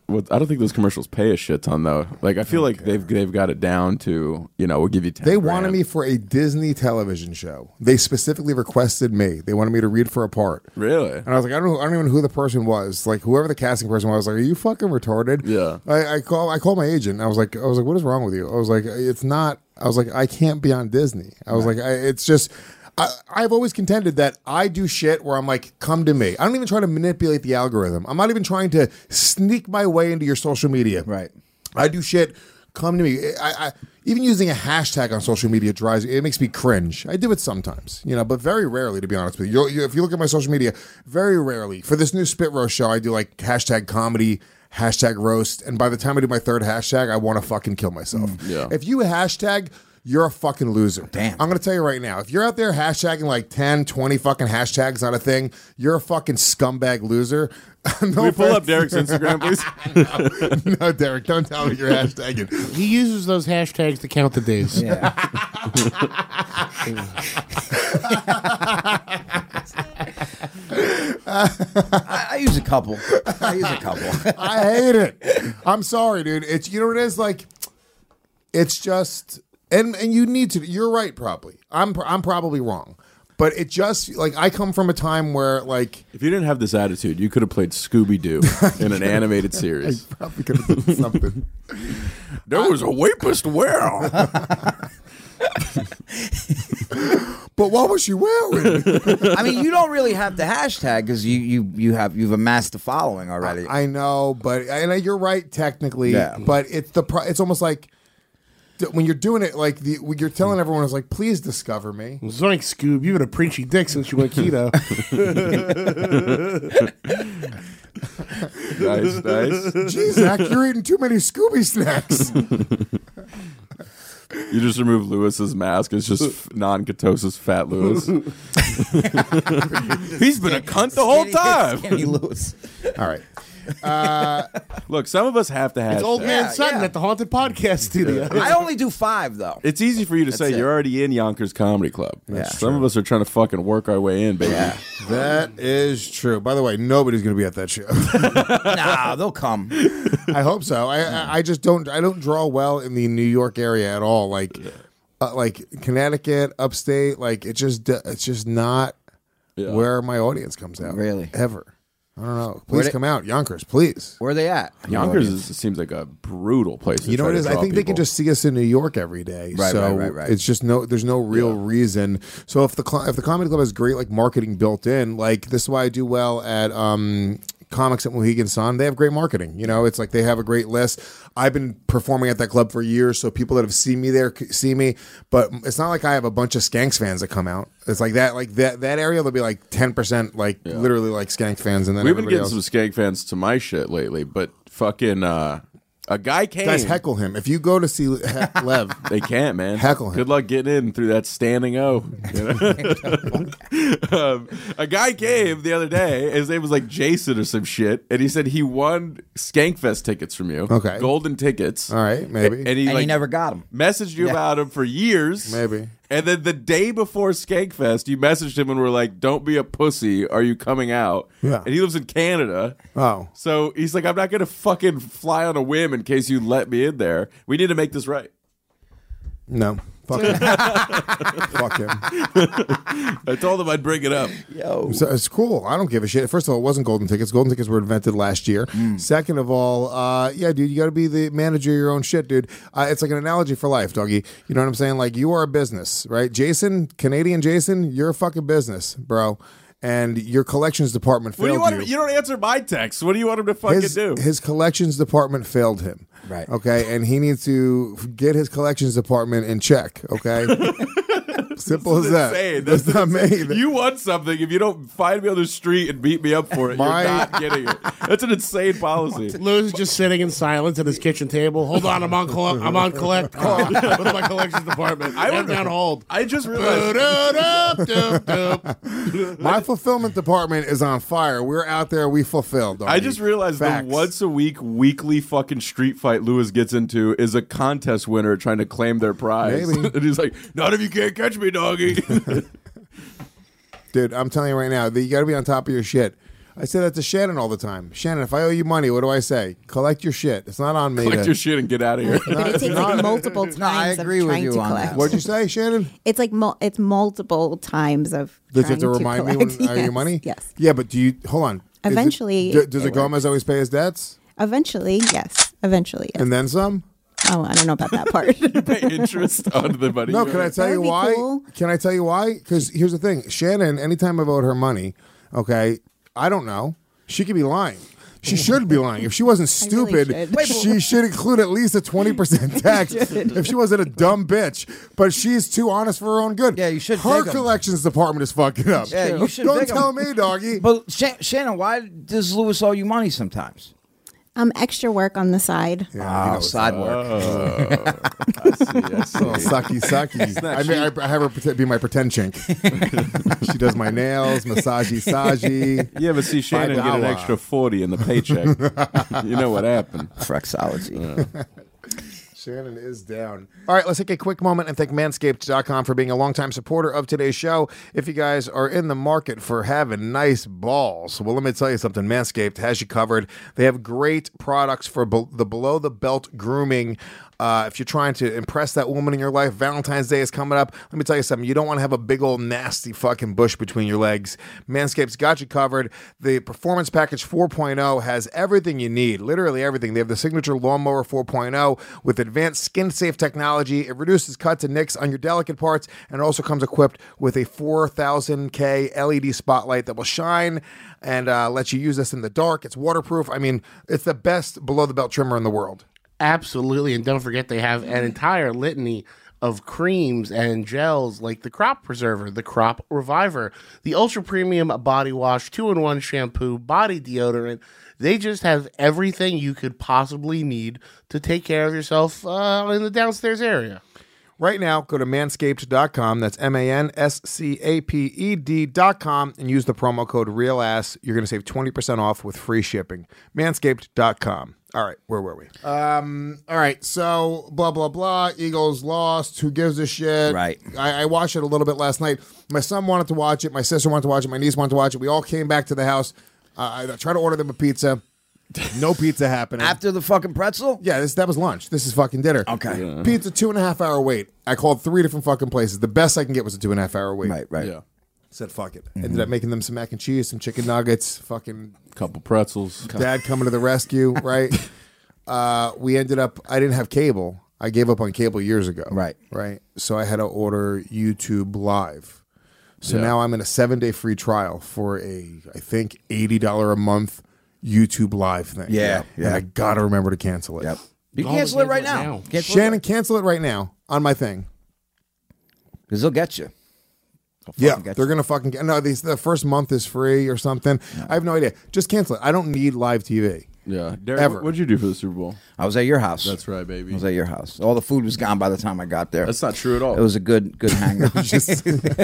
I don't think those commercials pay a shit ton though. Like I feel like they've got it down to we'll give you 10 They grand. wanted me for a Disney television show. They specifically requested me. They wanted me to read for a part. Really? And I was like, I don't even know who the person was. Like whoever the casting person was, I was like, are you fucking retarded? Yeah. I called my agent. And I was like, what is wrong with you? I was like, it's not. I was like, I can't be on Disney. I was like, it's just. I've always contended that I do shit where I'm like, come to me. I don't even try to manipulate the algorithm. I'm not even trying to sneak my way into your social media. Right. I do shit. Come to me. I even using a hashtag on social media drives it makes me cringe. I do it sometimes, but very rarely, to be honest with you. If you look at my social media, very rarely. For this new Spit Roast show, I do like hashtag comedy, hashtag roast, and by the time I do my third hashtag, I want to fucking kill myself. Yeah. If you hashtag, you're a fucking loser. Damn. I'm going to tell you right now, if you're out there hashtagging like 10, 20 fucking hashtags on a thing, you're a fucking scumbag loser. Can we pull up Derek's Instagram, please? No, Derek, don't tell me you're hashtagging. He uses those hashtags to count the days. Yeah. I use a couple. I hate it. I'm sorry, dude. It's what it is. Like, it's just, and you need to. You're right, probably. I'm probably wrong, but it just like I come from a time where like if you didn't have this attitude, you could have played Scooby Doo in an animated series. I probably could have done something. There was a rapist whale. But what was she wearing? I mean, you don't really have the hashtag because you've amassed a following already. I know, but and you're right technically. Yeah. But it's almost like when you're doing it, like when you're telling everyone, it's like, please discover me. Zoink, Scoob, you've been a preachy dick since you went keto. Nice. Jeez, Zach, you're eating too many Scooby snacks. You just remove Lewis's mask. It's just non-ketosis fat Lewis. He's been a cunt the whole time. Skinny Lewis. All right. Look, some of us have to have. It's Old Man Sutton at the Haunted Podcast Studio. I only do 5 though. It's easy for you to say it. you're already in Yonkers Comedy Club. Some of us are trying to fucking work our way in, baby. Yeah. That is true. By the way, nobody's going to be at that show. Nah, they'll come. I hope so. I just don't. I don't draw well in the New York area at all. Like Connecticut, upstate. Like it's just not where my audience comes out. Really, ever. I don't know. Please come out, Yonkers. Please. Where are they at? Yonkers seems like a brutal place. You know what it is? I think they can just see us in New York every day. Right, so right. it's just there's no real reason. So if the comedy club has great like marketing built in, like this is why I do well at Comics at Mohegan Sun. They have great marketing. It's like they have a great list. I've been performing at that club for years, so people that have seen me there see me. But it's not like I have a bunch of Skanks fans that come out. It's like that area. There'll be like 10%, literally like Skank fans, and then we've been getting else. some Skank fans to my shit lately. But fucking a guy came. Guys, heckle him. If you go to see Lev, they can't, man. Heckle him. Good luck getting in through that standing O. A guy came the other day. His name was like Jason or some shit, and he said he won Skankfest tickets from you. Okay, golden tickets. All right, maybe. And he never got them. Messaged you about him for years. Maybe. And then the day before Skankfest, you messaged him and were like, "Don't be a pussy. Are you coming out?" Yeah. And he lives in Canada. Oh. So he's like, "I'm not going to fucking fly on a whim in case you let me in there. We need to make this right." No. Fuck him. Fuck him. I told him I'd bring it up. Yo. So it's cool. I don't give a shit. First of all, it wasn't golden tickets. Golden tickets were invented last year. Second of all, yeah, dude, you got to be the manager of your own shit, dude. It's like an analogy for life, doggy. You know what I'm saying? Like, you are a business, right? Jason, Canadian Jason, you're a fucking business, bro. And your collections department failed you. You don't answer my text. What do you want him to fucking do? His collections department failed him. Right. Okay, and he needs to get his collections department in check. Okay. Simple as that. Insane. That's not me. You want something. If you don't find me on the street and beat me up for it, you're not getting it. That's an insane policy. Lou's is just sitting in silence at his kitchen table. Hold on, I'm on collect with my collections department. I'm down hold. I just realized my fulfillment department is on fire. We're out there. We fulfill. I just realized Facts. the once a week, weekly fucking street fight Lewis gets into is a contest winner trying to claim their prize. Maybe. And he's like, "Not if you can't catch me, doggy." Dude, I'm telling you right now, you got to be on top of your shit. I say that to Shannon all the time. Shannon, if I owe you money, what do I say? Collect your shit. It's not on me. Collect your shit and get out of here. But it takes like multiple times I agree of with trying you to on collect. that. What'd you say, Shannon? It's like it's multiple times of Does you trying have to remind me collect. when I owe you Yes, money? Yes. Yeah, but do you, hold on. Is Eventually, does it a Gomez always pay his debts? Eventually, yes. Eventually, yes. And then some? Oh, I don't know about that part. Pay interest on the money. No, can I tell you That'd be why? cool. Can I tell you why? Because here's the thing. Shannon, anytime I've owed her money, okay, I don't know. She could be lying. She should be lying. If she wasn't stupid, really she should include at least a 20% tax if she wasn't a dumb bitch. But she's too honest for her own good. Yeah, you should Her dig 'em. collections department is fucking up. Yeah, you should Don't dig 'em. tell me, doggy. But Shannon, why does Lewis owe you money sometimes? Extra work on the side. Side work. I see. Oh, sucky. I have her be my pretend chink. She does my nails, massagey. Yeah, but see, Shannon get an extra 40 in the paycheck. You know what happened? Frexology. Shannon is down. All right, let's take a quick moment and thank Manscaped.com for being a longtime supporter of today's show. If you guys are in the market for having nice balls, well, let me tell you something. Manscaped has you covered. They have great products for the below-the-belt grooming. If you're trying to impress that woman in your life, Valentine's Day is coming up. Let me tell you something. You don't want to have a big old nasty fucking bush between your legs. Manscaped's got you covered. The Performance Package 4.0 has everything you need, literally everything. They have the signature Lawnmower 4.0 with advanced skin-safe technology. It reduces cuts and nicks on your delicate parts, and it also comes equipped with a 4000K LED spotlight that will shine and let you use this in the dark. It's waterproof. I mean, it's the best below-the-belt trimmer in the world. Absolutely, and don't forget they have an entire litany of creams and gels like the Crop Preserver, the Crop Reviver, the Ultra Premium Body Wash, 2-in-1 shampoo, body deodorant. They just have everything you could possibly need to take care of yourself in the downstairs area. Right now, go to manscaped.com. That's manscaped.com and use the promo code REALASS. You're going to save 20% off with free shipping. Manscaped.com. All right, where were we? All right, so blah, blah, blah. Eagles lost. Who gives a shit? Right. I watched it a little bit last night. My son wanted to watch it. My sister wanted to watch it. My niece wanted to watch it. We all came back to the house. I tried to order them a pizza. No pizza happening. After the fucking pretzel? Yeah, that was lunch. This is fucking dinner. Okay. Yeah. Pizza, 2.5 hour wait. I called 3 different fucking places. The best I can get was a 2.5 hour wait. Right. Yeah. Said fuck it. Ended up making them some mac and cheese, some chicken nuggets, fucking Couple pretzels. dad coming to the rescue, right? We ended up, I didn't have cable. I gave up on cable years ago. Right. So I had to order YouTube Live. So Yeah. now I'm in a 7-day free trial for I think, $80 a month YouTube Live thing. Yeah. And I got to remember to cancel it. Yep. You Oh, can cancel it right cancel it now. now. Cancel Shannon, cancel it right now on my thing. Because they'll get you. Yeah, get they're you. gonna fucking no. The first month is free or something. I have no idea. Just cancel it. I don't need live TV. Yeah. Derek, Ever. what'd you do for the Super Bowl? I was at your house. That's right, baby. I was at your house. All the food was gone by the time I got there. That's not true at all. It was a good hangout. Just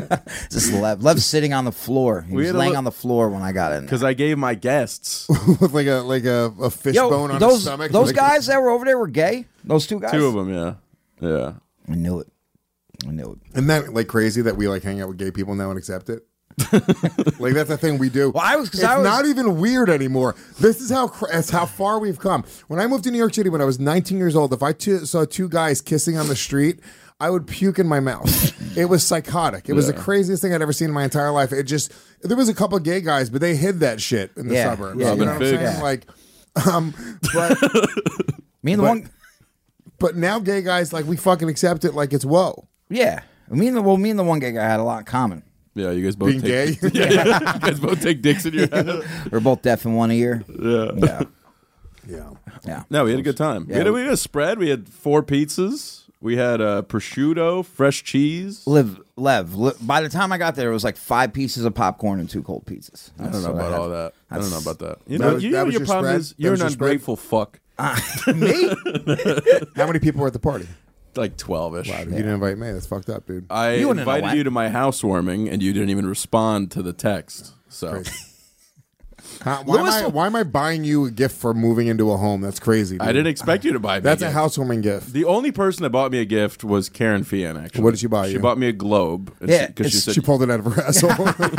Lev sitting on the floor. He was had a laying li- on the floor when I got in. Because I gave my guests With like a fishbone on his those stomach. those Like- guys that were over there were gay. Those two guys. 2 of them, yeah. Yeah. I knew it. Isn't that like crazy that we like hang out with gay people now and accept it? Like that's the thing we do. Well, It's not even weird anymore. This is that's how far we've come. When I moved to New York City when I was 19 years old, if I saw 2 guys kissing on the street, I would puke in my mouth. It was psychotic. It was the craziest thing I'd ever seen in my entire life. There was a couple of gay guys, but they hid that shit in the suburbs. Yeah, you know what I'm saying? yeah. Like, but Me and the one. but now gay guys like we fucking accept it like it's whoa. Yeah. Me and the one gay guy had a lot in common. Yeah, you guys both Being take gay? Yeah, you guys both take dicks in your head. We're both deaf in one ear. Yeah. Yeah. No, we had a good time. Yeah. We had a spread. We had 4 pizzas. We had prosciutto, fresh cheese. Lev, by the time I got there, it was like 5 pieces of popcorn and 2 cold pizzas. I don't know about all that. I don't know about that. You That know, was- you that know was your your problem spread? is you're That an was your spread? ungrateful fuck. Me? How many people were at the party? Like 12-ish. Wow, you didn't invite me. That's fucked up, dude. I You wouldn't know invited why. you to my housewarming, and you didn't even respond to the text. So Why am I buying you a gift for moving into a home? That's crazy. Dude. I didn't expect you to buy me That's a a gift. housewarming gift. The only person that bought me a gift was Karen Fian, actually. What did she buy you? She bought me a globe. And Yeah, because she said She pulled it out of her asshole.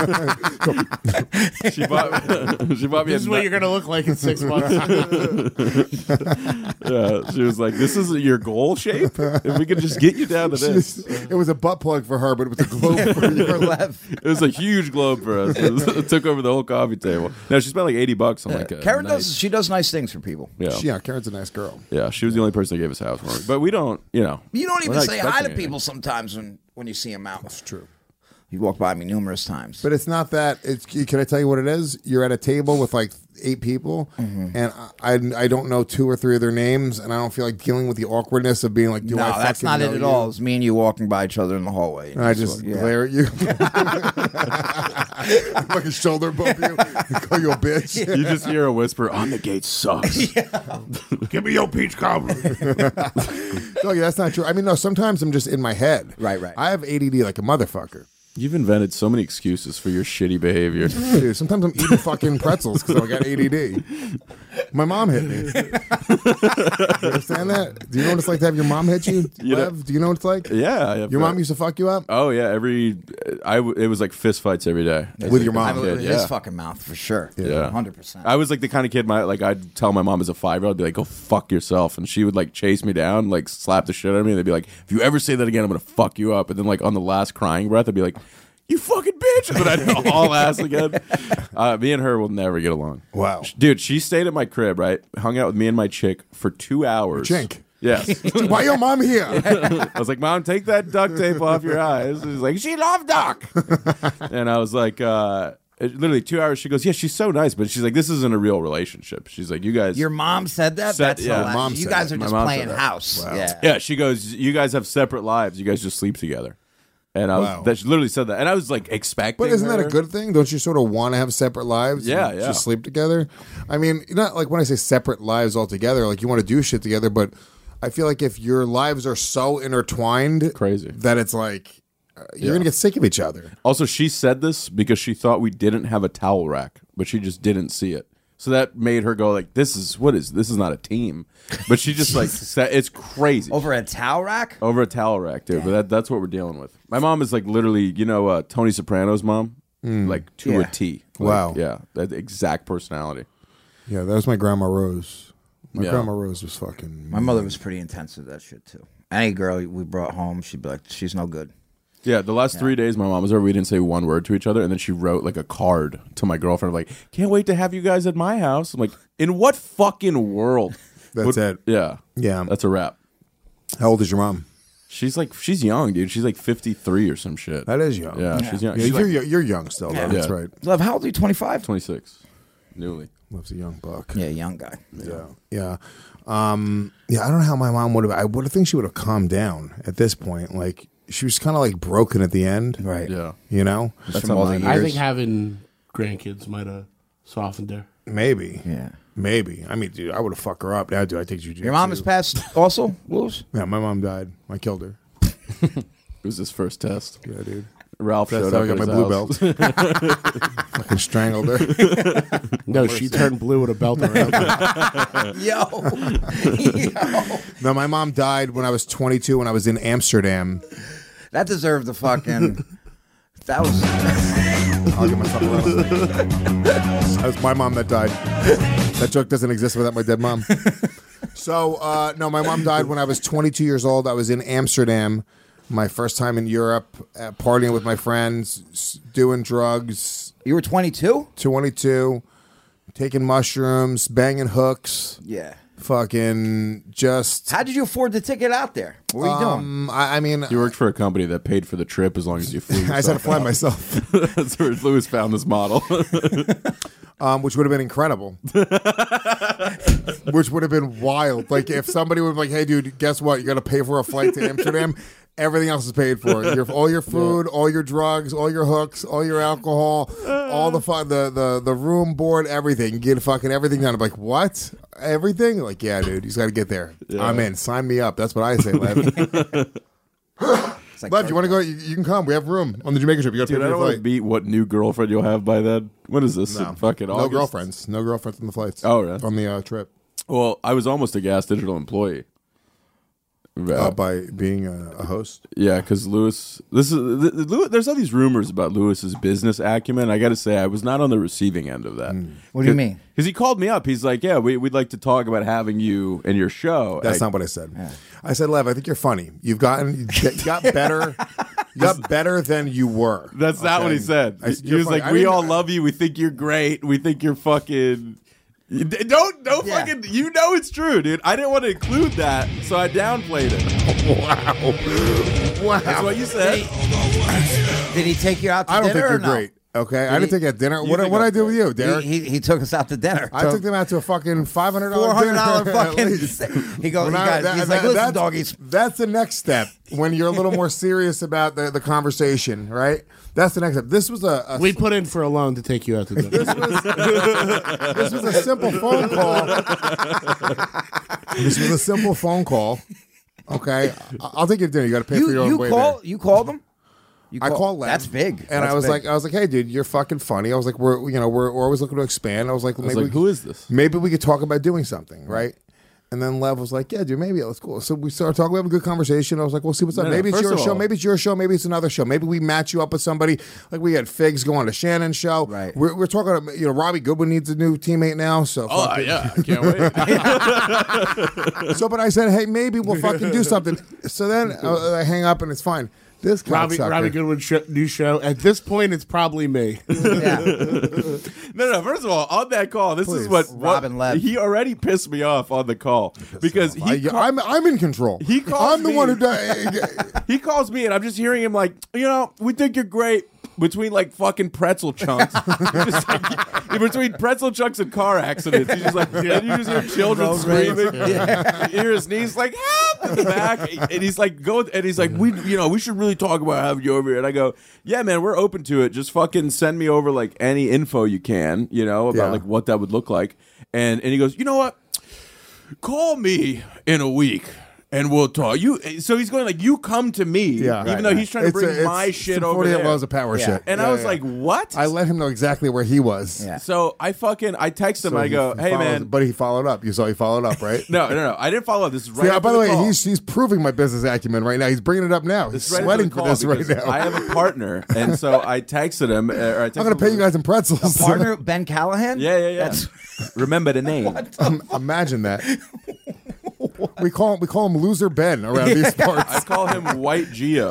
she bought me This is what you're gonna look like in 6 months. Yeah, she was like, "This is your goal shape. If we could just get you down to this." It was a butt plug for her, but it was a globe for your left. It was a huge globe for us. It took over the whole coffee table. No, she spent like $80 on like a Karen nice- she does nice things for people. Yeah, Karen's a nice girl. Yeah, she was the only person that gave us housewarming. But we don't, You don't we're even not say hi to expecting people sometimes when you see them out. That's true. You walk by me numerous times. But it's not that. Can I tell you what it is? You're at a table with like 8 people, and I don't know 2 or 3 of their names, and I don't feel like dealing with the awkwardness of being like, do I? No, that's fucking not it know at you? all. It's me and you walking by each other in the hallway. And I just glare at you, fucking shoulder bump you, call you a bitch. You just hear a whisper, "On the gate sucks." Give me your peach cobbler. No, yeah, that's not true. I mean, no. Sometimes I'm just in my head. Right. I have ADD like a motherfucker. You've invented so many excuses for your shitty behavior. Dude, sometimes I'm eating fucking pretzels because I got ADD. My mom hit me. You understand that? Do you know what it's like to have your mom hit you, Lev? Do you know what it's like? Yeah. Your mom used to fuck you up? Oh yeah, it was like fist fights every day with your mom. With his fucking mouth for sure. Yeah, 100%. I was like the kind of kid, I'd tell my mom as a 5-year-old, I'd be like, "Go fuck yourself," and she would like chase me down, like slap the shit out of me, and they'd be like, "If you ever say that again, I'm gonna fuck you up." And then like on the last crying breath, I'd be like, "You fucking bitch!" And then I'd haul ass again. Me and her will never get along. Wow, dude, she stayed at my crib, right? Hung out with me and my chick for 2 hours. Chink. Yes. Why your mom here? I was like, "Mom, take that duct tape off your eyes." She's like, "She loved duck." And I was like, literally 2 hours. She goes, "Yeah, she's so nice," but she's like, "This isn't a real relationship." She's like, "You guys." Your mom said that? That's yeah, mom you guys are just playing house. Wow. Yeah. She goes, "You guys have separate lives. You guys just sleep together." And I was, that she literally said that, and I was like expecting. But isn't that a her. good thing? Don't you sort of want to have separate lives? Yeah, and yeah. Just sleep together. I mean, not like when I say separate lives altogether. Like you want to do shit together, but I feel like if your lives are so intertwined, crazy, that it's like you're gonna get sick of each other. Also, she said this because she thought we didn't have a towel rack, but she just didn't see it. So that made her go like, "This is not a team." But she just like said, it's crazy Over a towel rack? over a towel rack, dude. But that's what we're dealing with. My mom is like literally, Tony Soprano's mom, like to a T. Like, Wow. Yeah, that exact personality. Yeah, that was my grandma Rose. My Yeah. grandma Rose was fucking. My mother was pretty intense with that shit too. Any girl we brought home, she'd be like, "She's no good." Yeah, the last 3 days my mom was over, we didn't say one word to each other, and then she wrote like a card to my girlfriend, like, "Can't wait to have you guys at my house." I'm like, in what fucking world? That's it. Yeah. Yeah. That's a wrap. How old is your mom? She's young, dude. She's like 53 or some shit. That is young. Yeah, she's young. Yeah, She's you're young still. Though. That's right. Love, how old are you? 25? 26. Newly. Loves a young buck. Yeah, young guy. Yeah. I don't know how my mom would have. I would have think she would have calmed down at this point. Like she was kind of like broken at the end. Right. Yeah. You know. That's from all the how I think having grandkids might have softened her. Maybe. Yeah. Maybe. I mean, dude, I would have fucked her up. Now, dude, I take jujitsu. Your mom has passed also, Lewis? Yeah, my mom died. I killed her. It was his first test. Yeah, dude. Ralph That's showed how up I got at my his blue house. belt. Fucking strangled her. No, she turned blue with a belt around her. Yo. No, my mom died when I was 22 when I was in Amsterdam. That deserved the fucking... That was... I'll give myself a little. That was my mom that died. That joke doesn't exist without my dead mom. So, no, my mom died when I was 22 years old. I was in Amsterdam, my first time in Europe, partying with my friends, doing drugs. You were 22? 22, taking mushrooms, banging hooks. Yeah. Fucking just... How did you afford the ticket out there? What were you doing? I mean... You worked for a company that paid for the trip as long as you flew. I just had to fly out. myself. That's where Lewis found this model. Which would have been incredible. Which would have been wild. Like if somebody would be like, "Hey, dude, guess what? You got to pay for a flight to Amsterdam. Everything else is paid for. All your food, all your drugs, all your hooks, all your alcohol, all the room, board, everything. You get fucking everything done." I'm like, "What? Everything?" Like, yeah, dude, you just got to get there. Yeah. I'm in. Sign me up. That's what I say, Lev. like Lev, you want to go? You can come. We have room on the Jamaica trip. You got to Dude, pay I for don't your want to flight. beat what new girlfriend you'll have by then. What is this? No. Fucking No August? girlfriends. No girlfriends on the flights. Oh, really? On the trip. Well, I was almost a Gas Digital employee. By being a host. Yeah, because Lewis. There's all these rumors about Lewis's business acumen. I got to say, I was not on the receiving end of that. What do you mean? Because he called me up. He's like, "Yeah, we'd like to talk about having you in your show." That's not what I said. I said, Lev, I think you're funny. You got better. You got better than you were. That's not what he said. He was like, "We all love you. We think you're great. We think you're fucking." Don't fucking. You know it's true, dude. I didn't want to include that, so I downplayed it. Wow. That's what you said. Did he take you out to I don't dinner think you're or no? great. Okay, I didn't take you out to dinner. What did I do with you, Derek? He took us out to dinner. I took them out to a fucking $500 $400 fucking. He goes. He's like, listen, doggies. That's the next step when you're a little more serious about the conversation, right? That's the next step. This was a we put in for a loan to take you out to dinner. this was a simple phone call. This was a simple phone call. Okay, I'll take you to dinner. You got to pay for your own way there. You called him. I called Lev. That's big. And That's I was big. like, hey, dude, you're fucking funny. I was like, we're always looking to expand. I was like, who is this? Maybe we could talk about doing something, right? And then Lev was like, yeah, dude, maybe that's cool. So we started talking, we have a good conversation. I was like, we'll see what's up. No, Maybe it's first your of show, all- maybe it's your show, maybe it's another show. Maybe we match you up with somebody. Like we had Figs go on to Shannon's show. Right. We're talking, Robbie Goodwin needs a new teammate now. So Oh fuck it. yeah, I can't wait. So, but I said, hey, maybe we'll fucking do something. So then I hang up and it's fine. This Robbie cocksucker. Goodwin's new show. At this point, it's probably me. No. First of all, on that call, this is what Robin Lev. he already pissed me off on the call because I'm in control. He calls I'm the me. one who does. He calls me and I'm just hearing him like, we think you're great between like fucking pretzel chunks. Just like, between pretzel chunks and car accidents. He's just like, and you just hear children screaming. You hear his niece like, help in the back. And he's like, we should really talk about having you over here. And I go, yeah, man, we're open to it. Just fucking send me over like any info you can, about like what that would look like. And he goes, you know what? Call me in a week. And we'll talk. So he's going like, you come to me, even though he's trying to bring my shit over 48 there. laws of power shit. And I was like, what? I let him know exactly where he was. Yeah. So I text him. So I go, hey man, but he followed up. You saw he followed up, right? no, I didn't follow up. This is right. Yeah. after By the way, call. he's proving my business acumen right now. He's bringing it up now. He's It's right sweating after for the this call right because now. I have a partner, and so I texted him. I'm going to pay you guys in pretzels. Partner Ben Callahan. Yeah. Remember the name. Imagine that. We call him Loser Ben around these parts. I call him White Geo.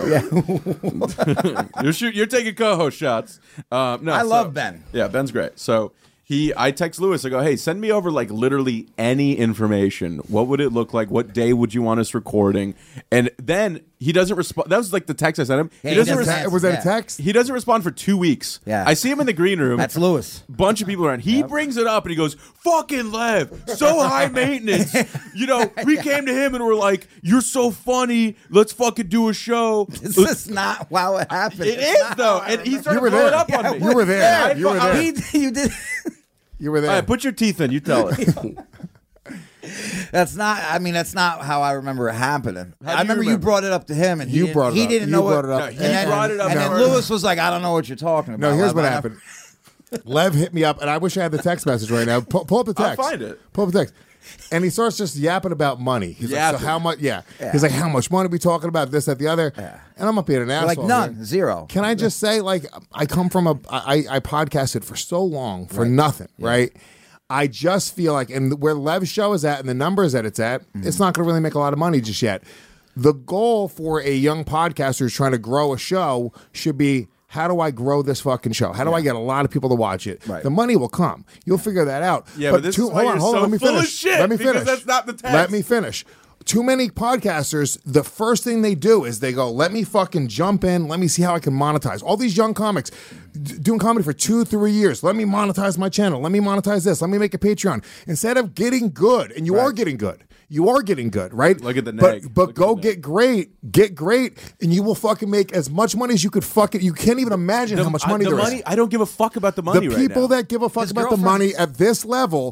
You're taking co-host shots. No, I love Ben. Yeah, Ben's great. So I text Lewis. I go, hey, send me over like literally any information. What would it look like? What day would you want us recording? And then he doesn't respond. That was like the text I sent him. Yeah, he doesn't was that a text? He doesn't respond for 2 weeks. Yeah. I see him in the green room. That's Lewis. Bunch of people around. He brings it up and he goes, fucking Lev, so high maintenance. We came to him and we're like, you're so funny. Let's fucking do a show. This is not how it happened. It is though. And he started You were blowing there. up on me. You were there. Yeah, You were there. You did. You were there. All right, put your teeth in. You tell it. That's not how I remember it happening. How do I remember you remember? brought it up to him, and You brought it he up. didn't You know brought what. it up. No, he brought it up And then first. Lewis was like, "I don't know what you're talking about." No, here's what Lev. happened. Lev hit me up, and I wish I had the text message right now. Pull up the I'll text. find it. Pull up the text. And he starts just yapping about money. He's like, Yapping. so how much? Yeah. He's like, how much money are we talking about? This, that, the other. Yeah. And I'm not being an asshole. Like none, here. zero. Can I just say, like, I come from I podcasted for so long for nothing, right? I just feel like, and where Lev's show is at and the numbers that it's at, it's not going to really make a lot of money just yet. The goal for a young podcaster who's trying to grow a show should be, how do I grow this fucking show? How do I get a lot of people to watch it? Right. The money will come. You'll figure that out. Yeah, but this is why you're so let me full of finish. shit, Let me because finish. that's not the text. Let me finish. Too many podcasters, the first thing they do is they go, let me fucking jump in. Let me see how I can monetize. All these young comics doing comedy for 2-3 years. Let me monetize my channel. Let me monetize this. Let me make a Patreon. Instead of getting good, and you are getting good. You are getting good, right? Look at the neg. But go get great, and you will fucking make as much money as you could fucking. You can't even imagine how much money there is. I don't give a fuck about the money The right now. people that give a fuck His about the girlfriend- money at this level,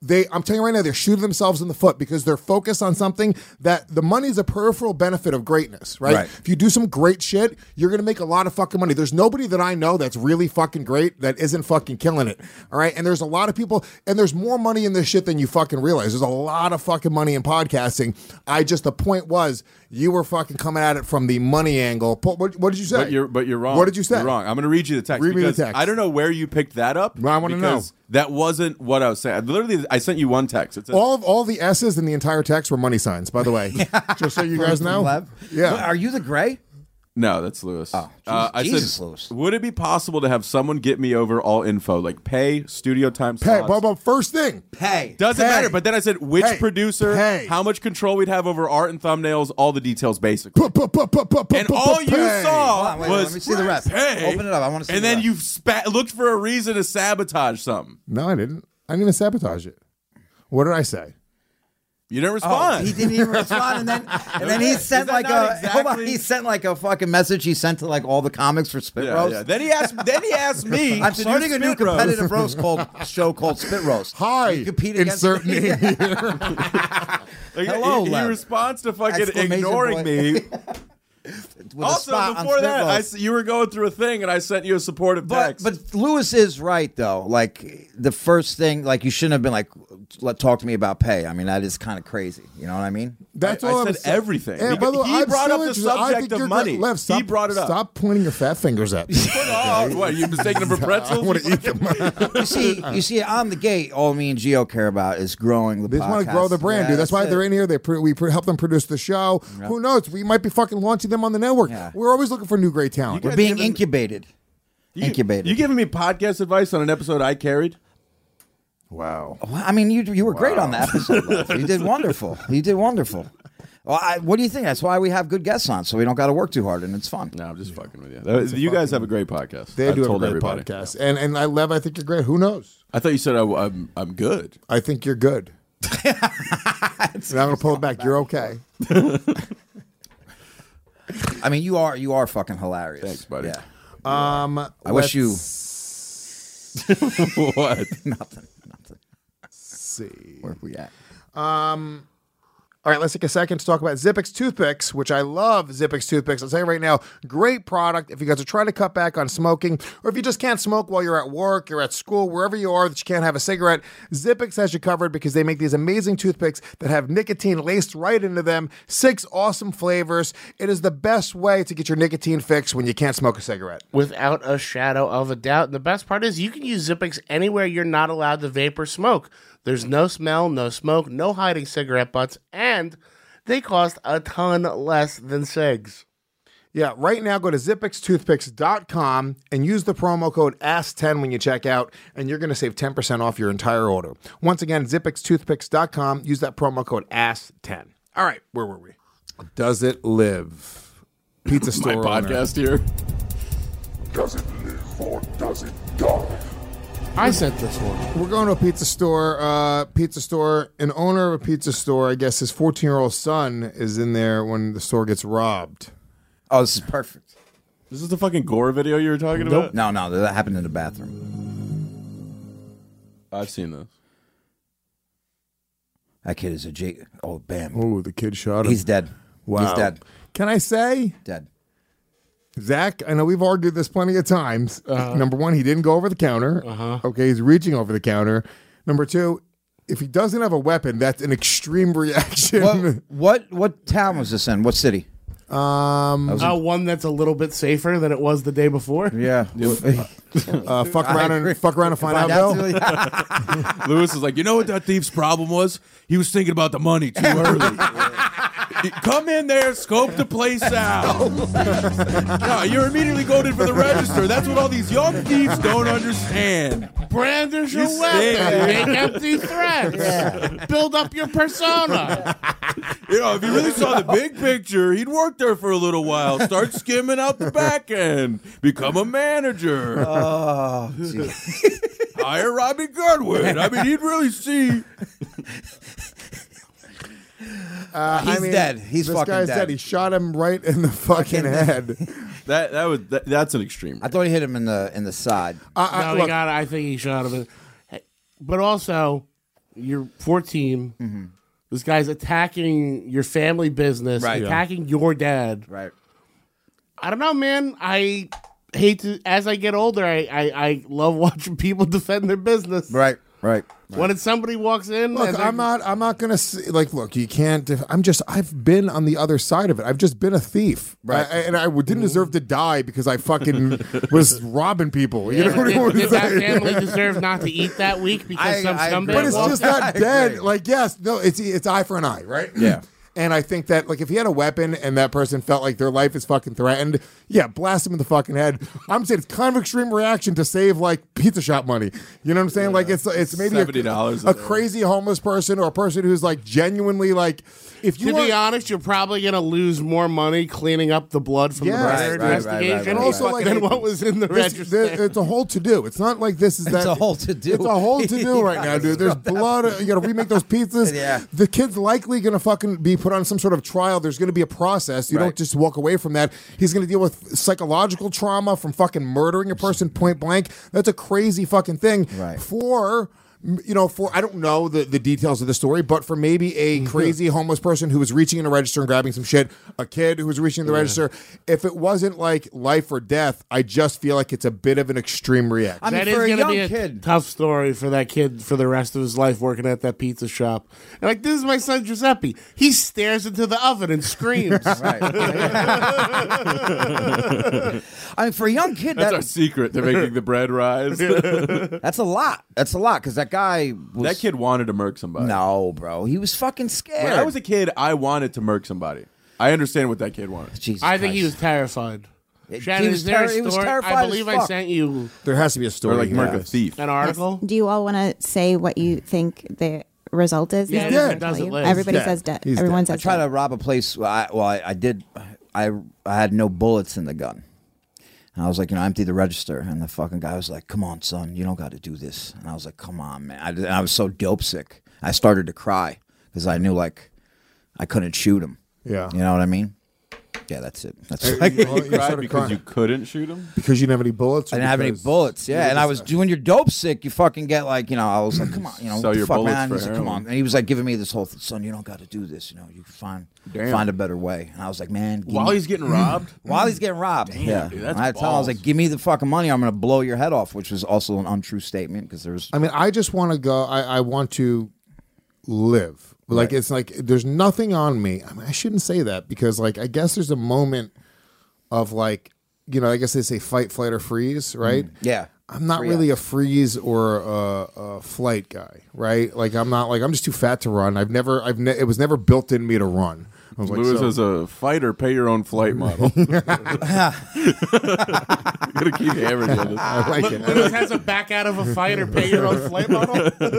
I'm telling you right now, they're shooting themselves in the foot because they're focused on something that the money is a peripheral benefit of greatness, right? If you do some great shit, you're going to make a lot of fucking money. There's nobody that I know that's really fucking great that isn't fucking killing it, all right? And there's a lot of people, and there's more money in this shit than you fucking realize. There's a lot of fucking money in podcasting. The point was, you were fucking coming at it from the money angle. What did you say? But you're wrong. What did you say? You're wrong. I'm going to read you the text. Read me the text. I don't know where you picked that up. Well, I want to know. That wasn't what I was saying. Literally, I sent you one text. It says, all the S's in the entire text were money signs, by the way. Just so you guys know. Yeah. Are you the gray? No, that's Lewis. Oh, I Jesus, said, Lewis. Would it be possible to have someone get me over all info, like pay, studio time Pay. slots? But first thing. Pay. Doesn't Pay. matter. But then I said which Pay. producer, Pay. how much control we'd have over art and thumbnails, all the details, basically. And And all you saw Hold on, was let me see the rest. pay. Open it up. I want to see And the then rest. you looked for a reason to sabotage something. No, I didn't. I didn't even sabotage it. What did I say? You didn't respond. Oh, he didn't even respond, and then he sent that like not a hold on, he sent like a fucking message. He sent to like all the comics for Spit Roast. Yeah. Then he asked me. I'm to starting do a new Spit Roast. competitive roast called Spit Roast. Hi. You compete against Insert me. name here. Like, Hello, he Lev. responds to fucking Exclamation ignoring point. me. With a Also, spot on before Spit that, Roast. you were going through a thing, and I sent you a supportive text. But Lewis is right though. Like the first thing, like you shouldn't have been like, talk to me about pay. I mean, that is kind of crazy. You know what I mean? That's I all said saying. everything. Yeah, by the way, He I'm brought still up the interested. I subject think of you're money. great. Lev, stop, He brought it up. Stop pointing your fat fingers at me. Oh, what, you mistaking them for pretzels? I want to eat them. You see, on the gate, all me and Gio care about is growing the They just want to podcast. grow the brand, Yeah, dude. That's why it. they're in here. We help them produce the show. Who knows? We might be fucking launching them on the network. Yeah. We're always looking for new great talent. We're being incubated. Incubated. You giving me podcast advice on an episode I carried? Wow. Well, I mean, you were great on the episode. Lev. You did wonderful. You did wonderful. Well, what do you think? That's why we have good guests on, so we don't got to work too hard, and it's fun. No, I'm just fucking with you. You guys have a great podcast. They I've do have a told great everybody. podcast. And Lev, I think you're great. Who knows? I thought you said I'm good. I think you're good. And I'm going to pull it back. You're okay. I mean, you are fucking hilarious. Thanks, buddy. Yeah. I wish you. What? Nothing. See. Where are we at? All right, let's take a second to talk about Zippix toothpicks, which I love Zippix toothpicks. I'll tell you right now, great product if you guys are trying to cut back on smoking, or if you just can't smoke while you're at work, you're at school, wherever you are that you can't have a cigarette, Zippix has you covered because they make these amazing toothpicks that have nicotine laced right into them, 6 awesome flavors. It is the best way to get your nicotine fix when you can't smoke a cigarette. Without a shadow of a doubt. And the best part is you can use Zippix anywhere you're not allowed to vape or smoke. There's no smell, no smoke, no hiding cigarette butts, and they cost a ton less than cigs. Yeah, right now go to zippixtoothpicks.com and use the promo code ASK10 when you check out, and you're going to save 10% off your entire order. Once again, zippixtoothpicks.com, use that promo code ASK10. All right, where were we? Does it live? Pizza store My owner. podcast here. Does it live or does it die? I sent this one. We're going to a pizza store. An owner of a pizza store, I guess his 14-year-old son is in there when the store gets robbed. Oh, this is perfect. This is the fucking gore video you were talking about? No, that happened in the bathroom. I've seen this. That kid is a J. Oh, bam. Oh, the kid shot him. He's dead. Wow. He's dead. Can I say, Dead. Zach, I know we've argued this plenty of times. Number one, he didn't go over the counter. Okay, he's reaching over the counter. Number two, if he doesn't have a weapon, that's an extreme reaction. What town was this in? What city? One that's a little bit safer than it was the day before. Yeah. Fuck around and find out, Bill. Lewis is like, you know what that thief's problem was? He was thinking about the money too early. Come in there, scope the place out. No, you're immediately going in for the register. That's what all these young thieves don't understand. Brandish your You weapon. stink, Make empty threats. Build up your persona. You know, if you really saw the big picture, he'd work there for a little while, start skimming out the back end, become a manager. Oh, Hire Robbie Goodwin. I mean, he'd really see. He's dead. He's this fucking guy's dead. dead. He shot him right in the fucking head. That's an extreme. I thought he hit him in the side. I think he shot him. But also, You're 14. Mm-hmm. This guy's attacking your family business, Right. attacking your dad. Right. I don't know, man. I hate to. As I get older, I love watching people defend their business. Right. When somebody walks in, Look, and I'm not gonna say, like. Look, you can't. I've been on the other side of it. I've just been a thief, Right. and I didn't deserve to die because I fucking was robbing people. You know what I did that family deserve not to eat that week because some scumbag? But it's walked just in? not dead. Like, yes, no, it's eye for an eye, right? Yeah. And I think that, like, if he had a weapon and that person felt like their life is fucking threatened, yeah, blast him in the fucking head. I'm saying it's kind of extreme reaction to save, like, pizza shop money. You know what I'm saying? Like, it's maybe $70 a crazy homeless person or a person who's, like, genuinely, like, if you To be honest, you're probably going to lose more money cleaning up the blood from the murder investigation And also, like, than what was in the register. It's a whole to-do. It's not like this is that. It's a whole to-do. It's a whole to-do right now, dude. There's blood. You got to remake those pizzas. Yeah. The kid's likely going to fucking be put on some sort of trial. There's going to be a process. You don't just walk away from that. He's going to deal with psychological trauma from fucking murdering a person point blank. That's a crazy fucking thing. Right. For I don't know the details of the story, but for maybe a crazy homeless person who was reaching in a register and grabbing some shit, a kid who was reaching in the register, if it wasn't like life or death, I just feel like it's a bit of an extreme reaction. I mean, That is for a going to young be a kid. tough story for that kid for the rest of his life working at that pizza shop. And like, this is my son Giuseppe. He stares into the oven and screams. I mean, for a young kid, That's our secret to making the bread rise. that's a lot. That's a lot because that guy was. That kid wanted to murk somebody. No, bro. He was fucking scared. When I was a kid, I wanted to murk somebody. I understand what that kid wanted. Jesus I think he Christ. was terrified. Shannon, he was is there a he was story? terrified I as believe I fuck. sent you There has to be a story. Or like murk a yes. thief. an article. Do you all want to say what you think the result is? Yeah, He's it gonna doesn't tell you. live. Everybody He's dead. says dead. He's Everyone dead. I says tried dead. to rob a place. I did. I had no bullets in the gun. And I was like, empty the register. And the fucking guy was like, come on, son, you don't got to do this. And I was like, come on, man. I was so dope sick. I started to cry because I knew, like, I couldn't shoot him. Yeah. You know what I mean? Yeah, that's it. That's Well, You you cried started because crying. you couldn't shoot him? Because you didn't have any bullets? I didn't have any bullets. Yeah, and I was doing your dope sick. You fucking get like, I was like, come on, Sell what the your fuck, bullets man. for He's like, come heroin. on, and he was like giving me this whole son. You don't got to do this. You find a better way. And I was like, man, give While me- he's getting robbed? while he's getting robbed. Yeah, dude, that's and I tell him, I was balls. like, give me the fucking money. I'm gonna blow your head off, which was also an untrue statement because there's. I mean, I just want to go. I want to live. Like, it's like there's nothing on me. I mean, I shouldn't say that because, like, I guess there's a moment of, like, I guess they say fight, flight, or freeze, right? Yeah. I'm not Free really up. a freeze or a flight guy, right? Like, I'm not like I'm just too fat to run. It was never built in me to run. I was like, Lewis, so- as a fighter, pay your own flight model. You gotta keep hammering on this. I like it. Lewis has a back out of a fight or pay your own flight model.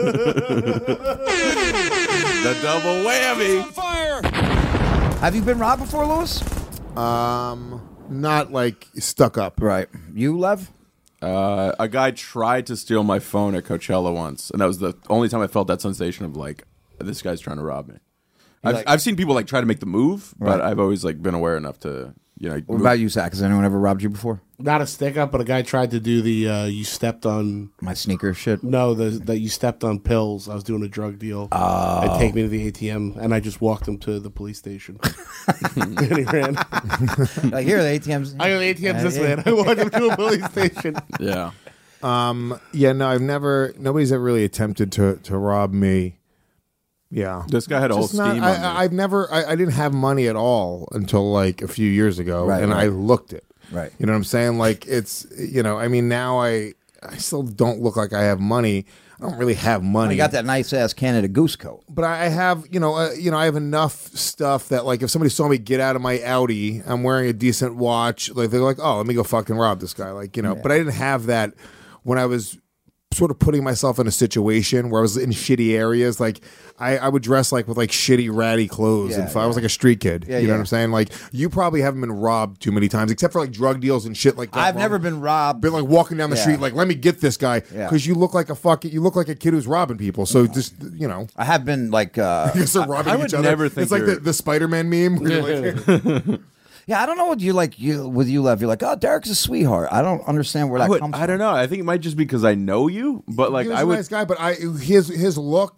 The double whammy. Have you been robbed before, Lewis? Not like stuck up. Right. You, Lev? A guy tried to steal my phone at Coachella once, and that was the only time I felt that sensation of like, this guy's trying to rob me. I've seen people like try to make the move, but I've always like been aware enough to What move. about you, Zach? Has anyone ever robbed you before? Not a stick up, but a guy tried to do the you stepped on My sneaker shit. no that you stepped on pills. I was doing a drug deal. I'd take me to the ATM, and I just walked him to the police station. And he ran. Like, here, the ATMs. I go, the ATM's this way, and I walked him to a police station. Yeah. Yeah, no, nobody's ever really attempted to rob me. Yeah. This guy had a whole Just not- scheme on me. I didn't have money at all until like a few years ago, Right, and right. I looked it. Right. You know what I'm saying? Like, it's, I mean, now I still don't look like I have money. I don't really have money. You got that nice ass Canada Goose coat. But I have, I have enough stuff that, like, if somebody saw me get out of my Audi, I'm wearing a decent watch, like, they're like, oh, let me go fucking rob this guy. Like, but I didn't have that when I was sort of putting myself in a situation where I was in shitty areas. Like, I would dress like with like shitty ratty clothes, Yeah, and I was like a street kid. Yeah, you know yeah. what I'm saying? Like, you probably haven't been robbed too many times, except for like drug deals and shit like that. I've never been robbed. Been like walking down the Yeah. street, like, let me get this guy, Yeah. because you look like a kid who's robbing people. So just I have been like. because they're robbing I would each other. never think it's like you're- the Spider-Man meme. Where you're like, Yeah, I don't know what you like. With you, Lev, you're like, oh, Derek's a sweetheart. I don't understand where that comes from. I don't know. I think it might just be because I know you, but like he was I a would. nice guy, but his look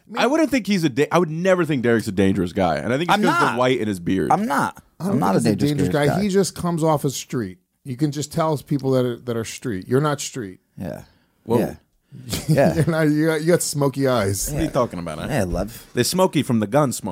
I wouldn't think he's I would never think Derek's a dangerous guy, and I think it's I'm because of not. the white in his beard. I'm not. I'm not a dangerous guy. He just comes off as street. You can just tell people that are street. You're not street. Yeah. Whoa. Yeah. Yeah. You're not, you got smoky eyes. What are you talking about? Yeah, love. They're smoky from the gun smoke.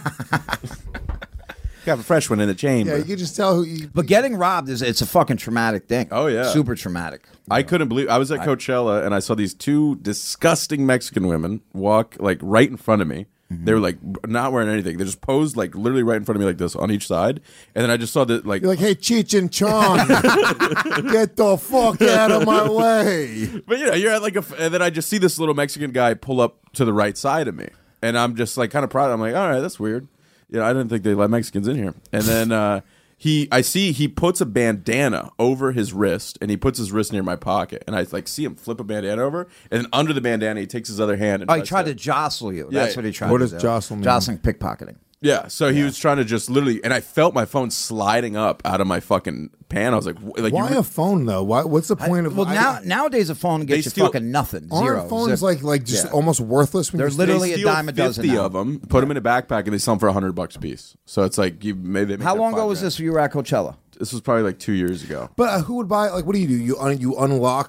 You have a fresh one in the chamber. Yeah, you can just tell who you... But getting robbed it's a fucking traumatic thing. Oh, yeah. Super traumatic. I couldn't believe I was at Coachella and I saw these two disgusting Mexican women walk like right in front of me. They were like not wearing anything. They just posed like literally right in front of me like this on each side. And then I just saw that like You're like, hey, Cheech and Chong, get the fuck out of my way. But you know, you're at like and then I just see this little Mexican guy pull up to the right side of me. And I'm just like kind of proud. I'm like, all right, that's weird. You know, I didn't think they let Mexicans in here. And then I see he puts a bandana over his wrist, and he puts his wrist near my pocket, and I like see him flip a bandana over, and then under the bandana he takes his other hand. And he tried to jostle you. Yeah. That's what he tried. What to does do. jostle mean? Jostling, pickpocketing. Yeah, so he was trying to just literally, and I felt my phone sliding up out of my fucking pan. I was like why a phone though? What's the point of? Well, nowadays a phone gets you fucking nothing. Zero. Aren't phones Zip. like just almost worthless? When They're you literally they a dime a dozen. 50 now. of them, put them in a backpack, and they sell them for $100 a piece. So it's like you maybe. They make How that long ago $5 was grand. this? You were at Coachella. This was probably like 2 years ago. But who would buy? Like, what do? You unlock?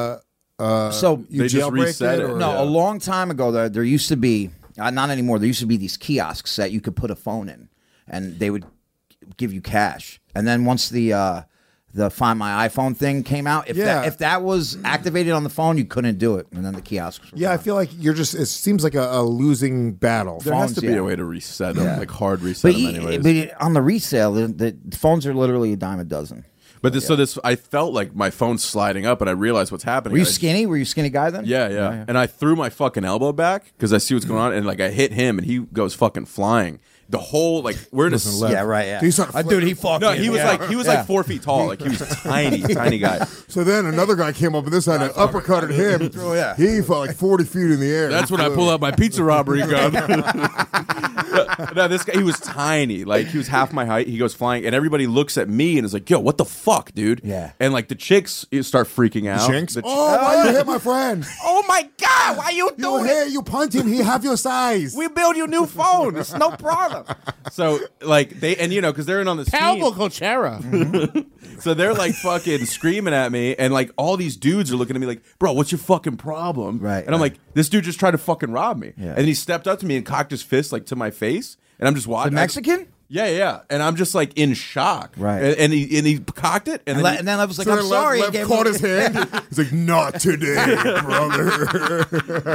So you they just jailbreak reset it. or- No, a long time ago there used to be not anymore. There used to be these kiosks that you could put a phone in, and they would give you cash. And then once the Find My iPhone thing came out, if that was activated on the phone, you couldn't do it. And then the kiosks. Were Yeah, I feel like you're just. It seems like a losing battle. There has to be yeah. a way to reset them, like hard reset But, them anyways. but on the resale, the phones are literally a dime a dozen. But so this, I felt like my phone sliding up, and I realized what's happening. Were you I- skinny? Were you a skinny guy then? Yeah. And I threw my fucking elbow back because I see what's going on, and like I hit him, and he goes fucking flying. The whole like we're in a Yeah, right. Yeah. He's not Dude, he fucked. no. you. He was Yeah. like Yeah. 4 feet tall. Like he was a tiny guy. So then another guy came up on this side and uppercutted him. yeah. He felt like 40 feet in the air. That's when I pull out my pizza robbery gun. No, this guy, he was tiny. Like, he was half my height. He goes flying, and everybody looks at me and is like, yo, what the fuck, dude? Yeah. And, like, the chicks start freaking out. Jinx. The Oh, why you hit my friend? Oh my God! Why you You doing here, it? you punch him. He have your size. We build you new phone. It's no problem. So, like, they, and, you know, because they're in on the Palpable team. Coachera. So they're, like, fucking screaming at me, and, like, all these dudes are looking at me like, bro, what's your fucking problem? Right, And I'm right. like, this dude just tried to fucking rob me. Yeah. And then he stepped up to me and cocked his fist, like, to my face, and I'm just The watching. Mexican? Yeah. And I'm just like in shock. Right. And he cocked it, and then, And then I was like, So I'm then sorry. Lev He gave caught me- his hand. He's like, not today, brother.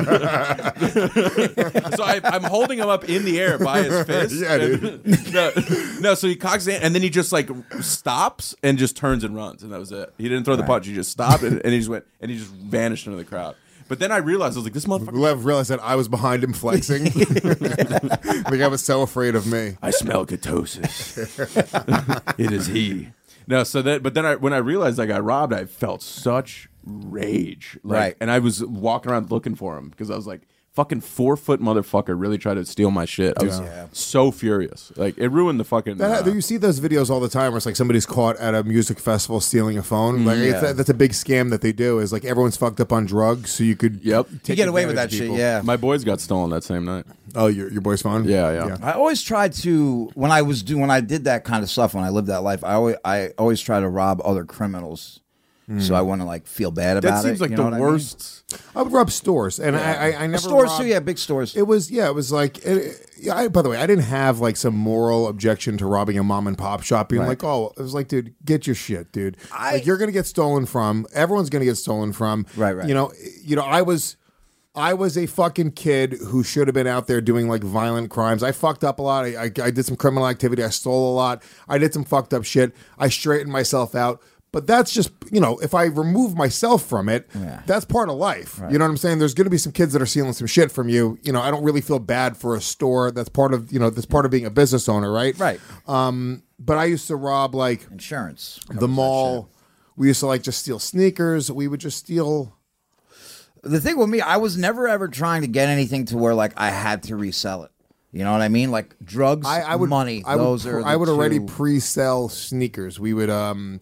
so I'm holding him up in the air by his fist. Yeah, dude. No, so he cocks it, and then he just like stops and just turns and runs, and that was it. He didn't throw the punch; he just stopped, and he just went, and he just vanished into the crowd. But then I realized I was like, this motherfucker. Lev realized that I was behind him flexing. The guy was so afraid of me. I smell ketosis. It is he. No, so that, but then when I realized I got robbed, I felt such rage. Like, Right. And I was walking around looking for him because I was like, fucking 4-foot motherfucker really tried to steal my shit. I was so furious. Like, it ruined the fucking. You see those videos all the time where it's like somebody's caught at a music festival stealing a phone. Like that's a big scam that they do. Is like everyone's fucked up on drugs, so you could Yep. take get away with advantage that of shit, people. yeah. My boys got stolen that same night. Oh, your boy's phone. Yeah. I always tried to when I did that kind of stuff when I lived that life. I always try to rob other criminals, so I want to like feel bad about That it. seems like you know the what I mean? worst. I would rob stores, and I never Stores robbed, too, yeah, big stores. It was like. By the way, I didn't have like some moral objection to robbing a mom and pop shop. Being like, oh, it was like, dude, get your shit, dude. Like you're gonna get stolen from. Everyone's gonna get stolen from. Right. You know. I was a fucking kid who should have been out there doing like violent crimes. I fucked up a lot. I did some criminal activity. I stole a lot. I did some fucked up shit. I straightened myself out. But that's just, if I remove myself from it, that's part of life. Right. You know what I'm saying? There's going to be some kids that are stealing some shit from you. I don't really feel bad for a store. That's part of, that's part of being a business owner, right? Right. But I used to rob like insurance, the mall. We used to like just steal sneakers. We would just steal. The thing with me, I was never ever trying to get anything to where like I had to resell it. You know what I mean? Like drugs, money. I would already pre-sell sneakers. We would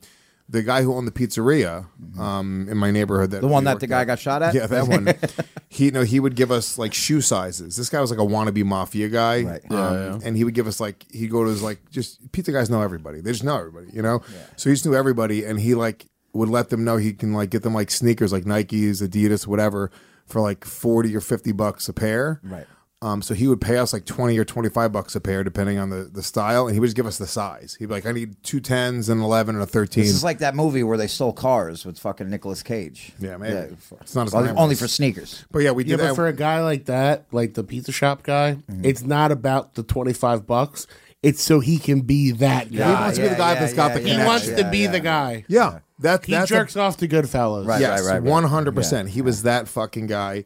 the guy who owned the pizzeria in my neighborhood, The one that the guy got shot at? Yeah, that one. He would give us like shoe sizes. This guy was like a wannabe mafia guy, Right. and he would give us like he'd go to his like just pizza guys know everybody. They just know everybody, you know. So he just knew everybody, and he like would let them know he can like get them like sneakers like Nikes, Adidas, whatever for like $40 or $50 a pair. Right. So he would pay us like $20 or $25 a pair, depending on the style, and he would just give us the size. He'd be like, "I need 2 10s and 11 and a 13." This is like that movie where they stole cars with fucking Nicolas Cage. Yeah, maybe. It's not as Well, glamorous. only for sneakers. But yeah, we Yeah, did but that. for a guy like that, like the pizza shop guy, it's not about the $25. It's so he can be that guy. He wants to be the guy that's got the He connection. wants to be the guy. Yeah, He that's jerks off to Goodfellas. Right. Yes, 100%. He was that fucking guy.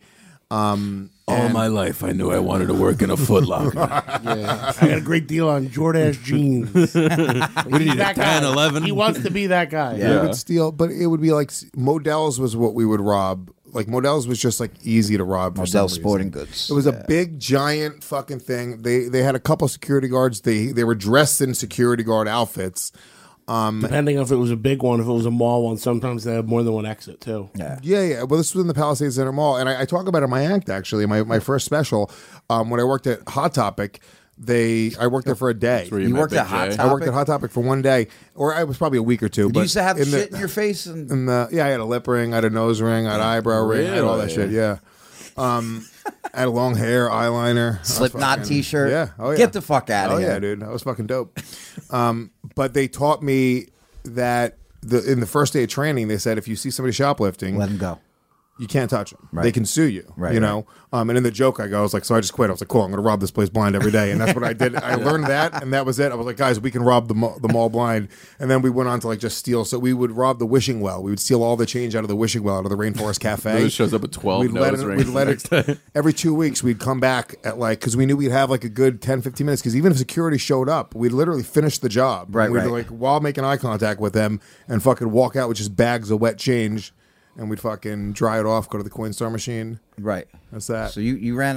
All my life, I knew I wanted to work in a Foot Locker. Yeah. I got a great deal on Jordache jeans. He's that guy. 10-11? He wants to be that guy. He would steal, but it would be like Modell's was what we would rob. Like Modell's was just like easy to rob. For some Modell's Sporting reason. Goods. It was a big giant fucking thing. They had a couple security guards. They were dressed in security guard outfits. Depending on if it was a big one, if it was a mall one, sometimes they have more than one exit too. Yeah. Well, this was in the Palisades Center Mall, and I talk about it in my act actually. My first special, when I worked at Hot Topic. I worked there for a day. You worked at Hot Topic? I worked at Hot Topic for one day, or I was probably a week or two. Did but you used to have in shit in your face? And I had a lip ring, I had a nose ring, I had an eyebrow ring, I had all that shit. Yeah. I had long hair, eyeliner, Slipknot t-shirt. Yeah. Oh yeah. Get the fuck out of Oh here. yeah, dude. That was fucking dope. But they taught me that in the first day of training, they said if you see somebody shoplifting, Let him go. you can't touch them. Right. They can sue you. Right, you know. And in the joke, I was like, so I just quit. I was like, cool. I'm going to rob this place blind every day, and that's what I did. I learned that, and that was it. I was like, guys, we can rob the mall blind, and then we went on to like just steal. So we would rob the wishing well. We would steal all the change out of the wishing well, out of the Rainforest Cafe. It shows up at 12. We'd let it every 2 weeks. We'd come back at like because we knew we'd have like a good 10, 15 minutes. Because even if security showed up, we'd literally finish the job. Right, and we'd right. like while making eye contact with them and fucking walk out with just bags of wet change. And we'd fucking dry it off, go to the Coinstar machine. Right. That's that. So you ran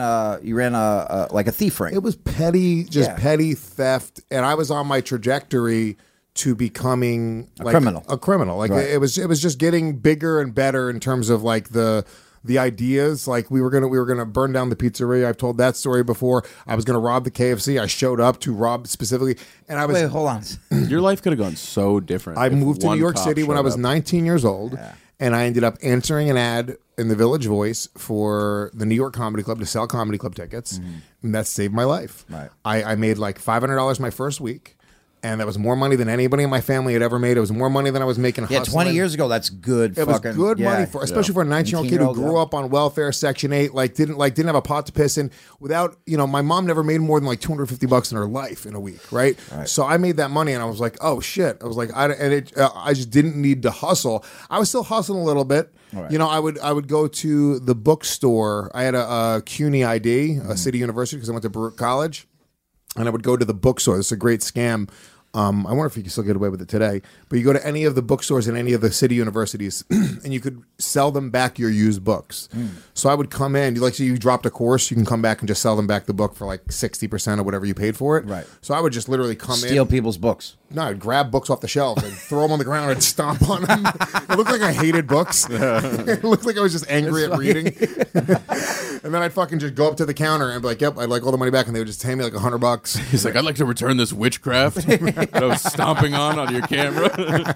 a like a thief ring. It was petty, just Yeah. petty theft, and I was on my trajectory to becoming A like criminal. A criminal. Like Right. it was just getting bigger and better in terms of like the ideas. Like we were gonna burn down the pizzeria. I've told that story before. I was gonna rob the KFC. I showed up to rob specifically, and I was Wait, hold on. Your life could have gone so different. I if moved to one New York cop City when I showed was up. 19 years old, and I ended up answering an ad in the Village Voice for the New York Comedy Club to sell comedy club tickets, and that saved my life. Right. I made like $500 my first week, and that was more money than anybody in my family had ever made. It was more money than I was making. Yeah, hustling. 20 years ago, that's good. It was fucking, good yeah. money for, especially for a 19-year-old kid who 19-year-old, grew yeah. up on welfare, Section 8, didn't have a pot to piss in. Without, my mom never made more than like $250 in her life in a week, right? So I made that money, and I was like, oh shit! I was like, I just didn't need to hustle. I was still hustling a little bit. Right. I would go to the bookstore. I had a CUNY ID, a City University, because I went to Baruch College, and I would go to the bookstore. This is a great scam. I wonder if you can still get away with it today. But you go to any of the bookstores in any of the city universities, and you could sell them back your used books. So I would come in. So you dropped a course, you can come back and just sell them back the book for like 60% of whatever you paid for it. Right. So I would just literally come in. Steal people's books. No, I'd grab books off the shelves and throw them on the ground and stomp on them. It looked like I hated books. It looked like I was just angry at reading. And then I'd fucking just go up to the counter and be like, yep, I'd like all the money back. And they would just pay me like $100. He's like, I'd like to return this witchcraft that I was stomping on your camera.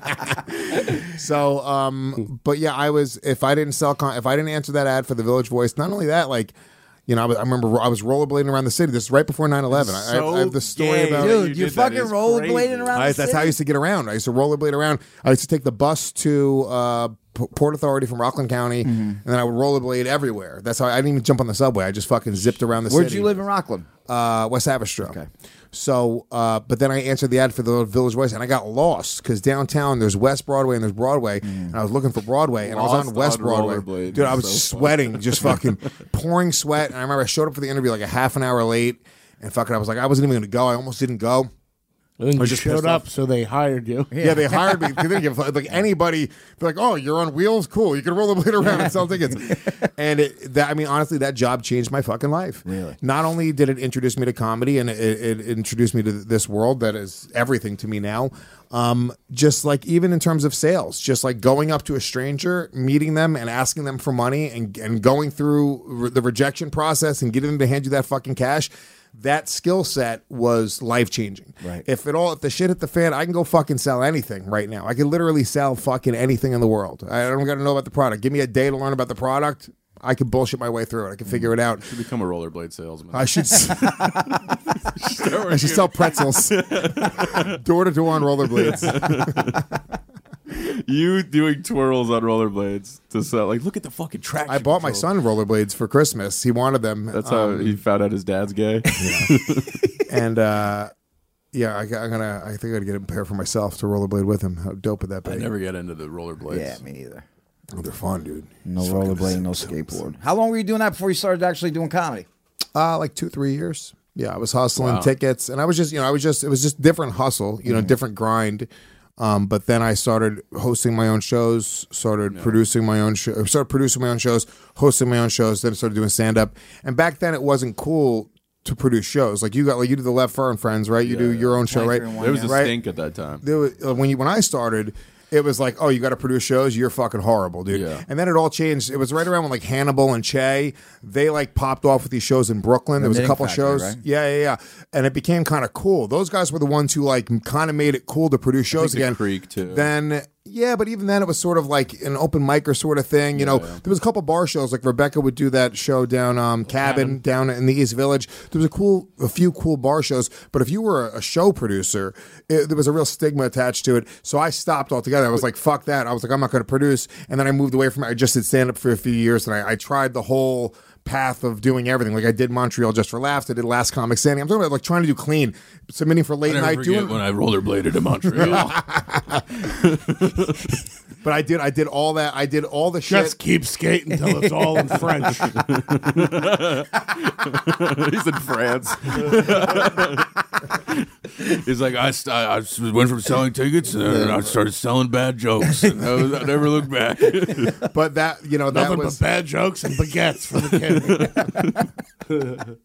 So, but yeah, if I didn't answer that ad for the Village Voice, not only that, I remember I was rollerblading around the city. This is right before 9/11. I have the story about Dude, you're fucking rollerblading around the That's city? how I used to get around. I used to rollerblade around. I used to take the bus to Port Authority from Rockland County, and then I would rollerblade everywhere. That's how I didn't even jump on the subway. I just fucking zipped around the Where'd city. you live in Rockland? West Avistro. Okay. So, but then I answered the ad for the Village Voice, and I got lost because downtown there's West Broadway and there's Broadway, and I was looking for Broadway, and I was Lost on West on Broadway. rollerblades. Dude, I was So sweating, just fucking pouring sweat. And I remember I showed up for the interview like a half an hour late, and fucking I was like, I wasn't even going to go. I almost didn't go. And then I you was just showed pissed up, off. so they hired you. Yeah, they hired me. They didn't give like anybody. They're like, "Oh, you're on wheels, cool. You can rollerblade around and sell tickets." And honestly, that job changed my fucking life. Really? Not only did it introduce me to comedy, and it introduced me to this world that is everything to me now. Just like even in terms of sales, just like going up to a stranger, meeting them, and asking them for money, and going through the rejection process and getting them to hand you that fucking cash. That skill set was life changing. Right. If the shit hit the fan, I can go fucking sell anything right now. I can literally sell fucking anything in the world. I don't got to know about the product. Give me a day to learn about the product. I can bullshit my way through it. I can figure it out. You should become a rollerblade salesman. I should. I should sell pretzels. Door to door on rollerblades. You doing twirls on rollerblades to sell? Like, look at the fucking traction. I bought my control. son rollerblades for Christmas. He wanted them. That's how he found out his dad's gay. And I think I gotta get a pair for myself to rollerblade with him. How dope would that be? I never get into the rollerblades. Yeah, me neither. Oh, they're fun, dude. No rollerblading, no skateboard. How long were you doing that before you started actually doing comedy? Like 2-3 years. Yeah, I was hustling tickets, and it was just different hustle, different grind. But then I started hosting my own shows, started producing my own shows, hosting my own shows, then started doing stand up. And back then it wasn't cool to produce shows. Like you did the Lev Fur and Friends, right? You do your own show, right? There was a stink at that time. There was, when I started, it was like, oh, you got to produce shows? You're fucking horrible, dude. Yeah. And then it all changed. It was right around when like Hannibal and Che, they like popped off with these shows in Brooklyn. There was a couple shows. Right? Yeah. And it became kind of cool. Those guys were the ones who like kind of made it cool to produce shows again. Creek too. Then but even then it was sort of like an open micer sort of thing. There was a couple bar shows. Like Rebecca would do that show down Cabin down in the East Village. There was a few cool bar shows. But if you were a show producer, there was a real stigma attached to it. So I stopped altogether. I was like, fuck that. I was like, I'm not going to produce. And then I moved away from it. I just did stand up for a few years, and I tried the whole path of doing everything. Like I did Montreal Just for Laughs. I did Last Comic Standing. I'm talking about like trying to do clean, submitting for late night. When I rollerbladed in Montreal. But I did all that. I did all the shit. Just keep skating until it's all in French. He's in France. He's like, I went from selling tickets and then I started selling bad jokes. And I never looked back. But that, that Nothing was but bad jokes and baguettes for the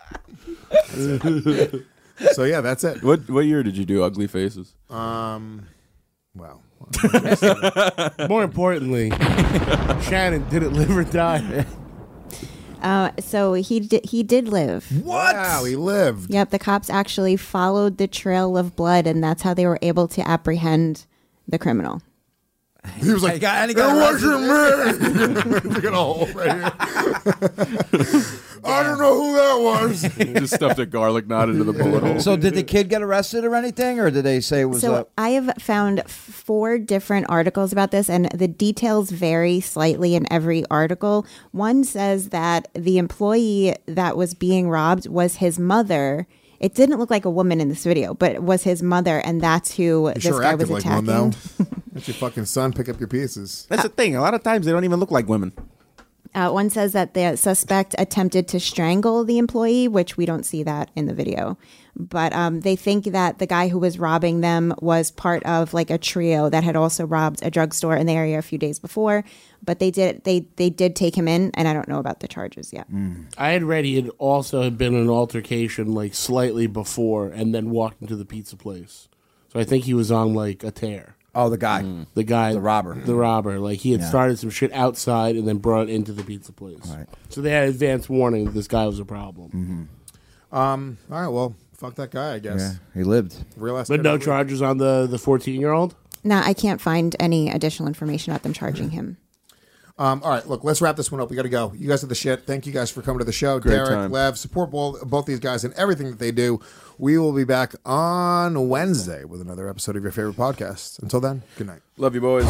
kids. So yeah, that's it. What year did you do Ugly Faces? Well, more importantly, Shannon, did it live or die? So he did live. What? Wow, he lived. Yep, the cops actually followed the trail of blood, and that's how they were able to apprehend the criminal. He was like, it wasn't me. Look at a hole right here. I don't know who that was. Just stuffed a garlic knot into the bullet hole. So did the kid get arrested or anything, or did they say it was? So I have found 4 different articles about this, and the details vary slightly in every article. One says that the employee that was being robbed was his mother. It didn't look like a woman in this video, but it was his mother, and that's who this guy was like attacking. One, though. That's your fucking son. Pick up your pieces. That's the thing. A lot of times they don't even look like women. One says that the suspect attempted to strangle the employee, which we don't see that in the video. But they think that the guy who was robbing them was part of like a trio that had also robbed a drugstore in the area a few days before. But they did take him in, and I don't know about the charges yet. I had read he had also been in an altercation like slightly before and then walked into the pizza place. So I think he was on like a tear. Oh, the guy. The robber. Like he had Yeah. started some shit outside and then brought it into the pizza place. Right. So they had advance warning that this guy was a problem. All right, well, fuck that guy, I guess. Yeah, he lived. Real ass But guy. no charges on the 14-year-old? Now, I can't find any additional information about them charging him. All right, look, let's wrap this one up. We got to go. You guys are the shit. Thank you guys for coming to the show. Great Derek, time. Lev, support both these guys and everything that they do. We will be back on Wednesday with another episode of your favorite podcast. Until then, good night. Love you, boys.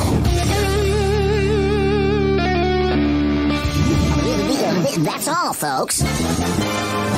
That's all, folks.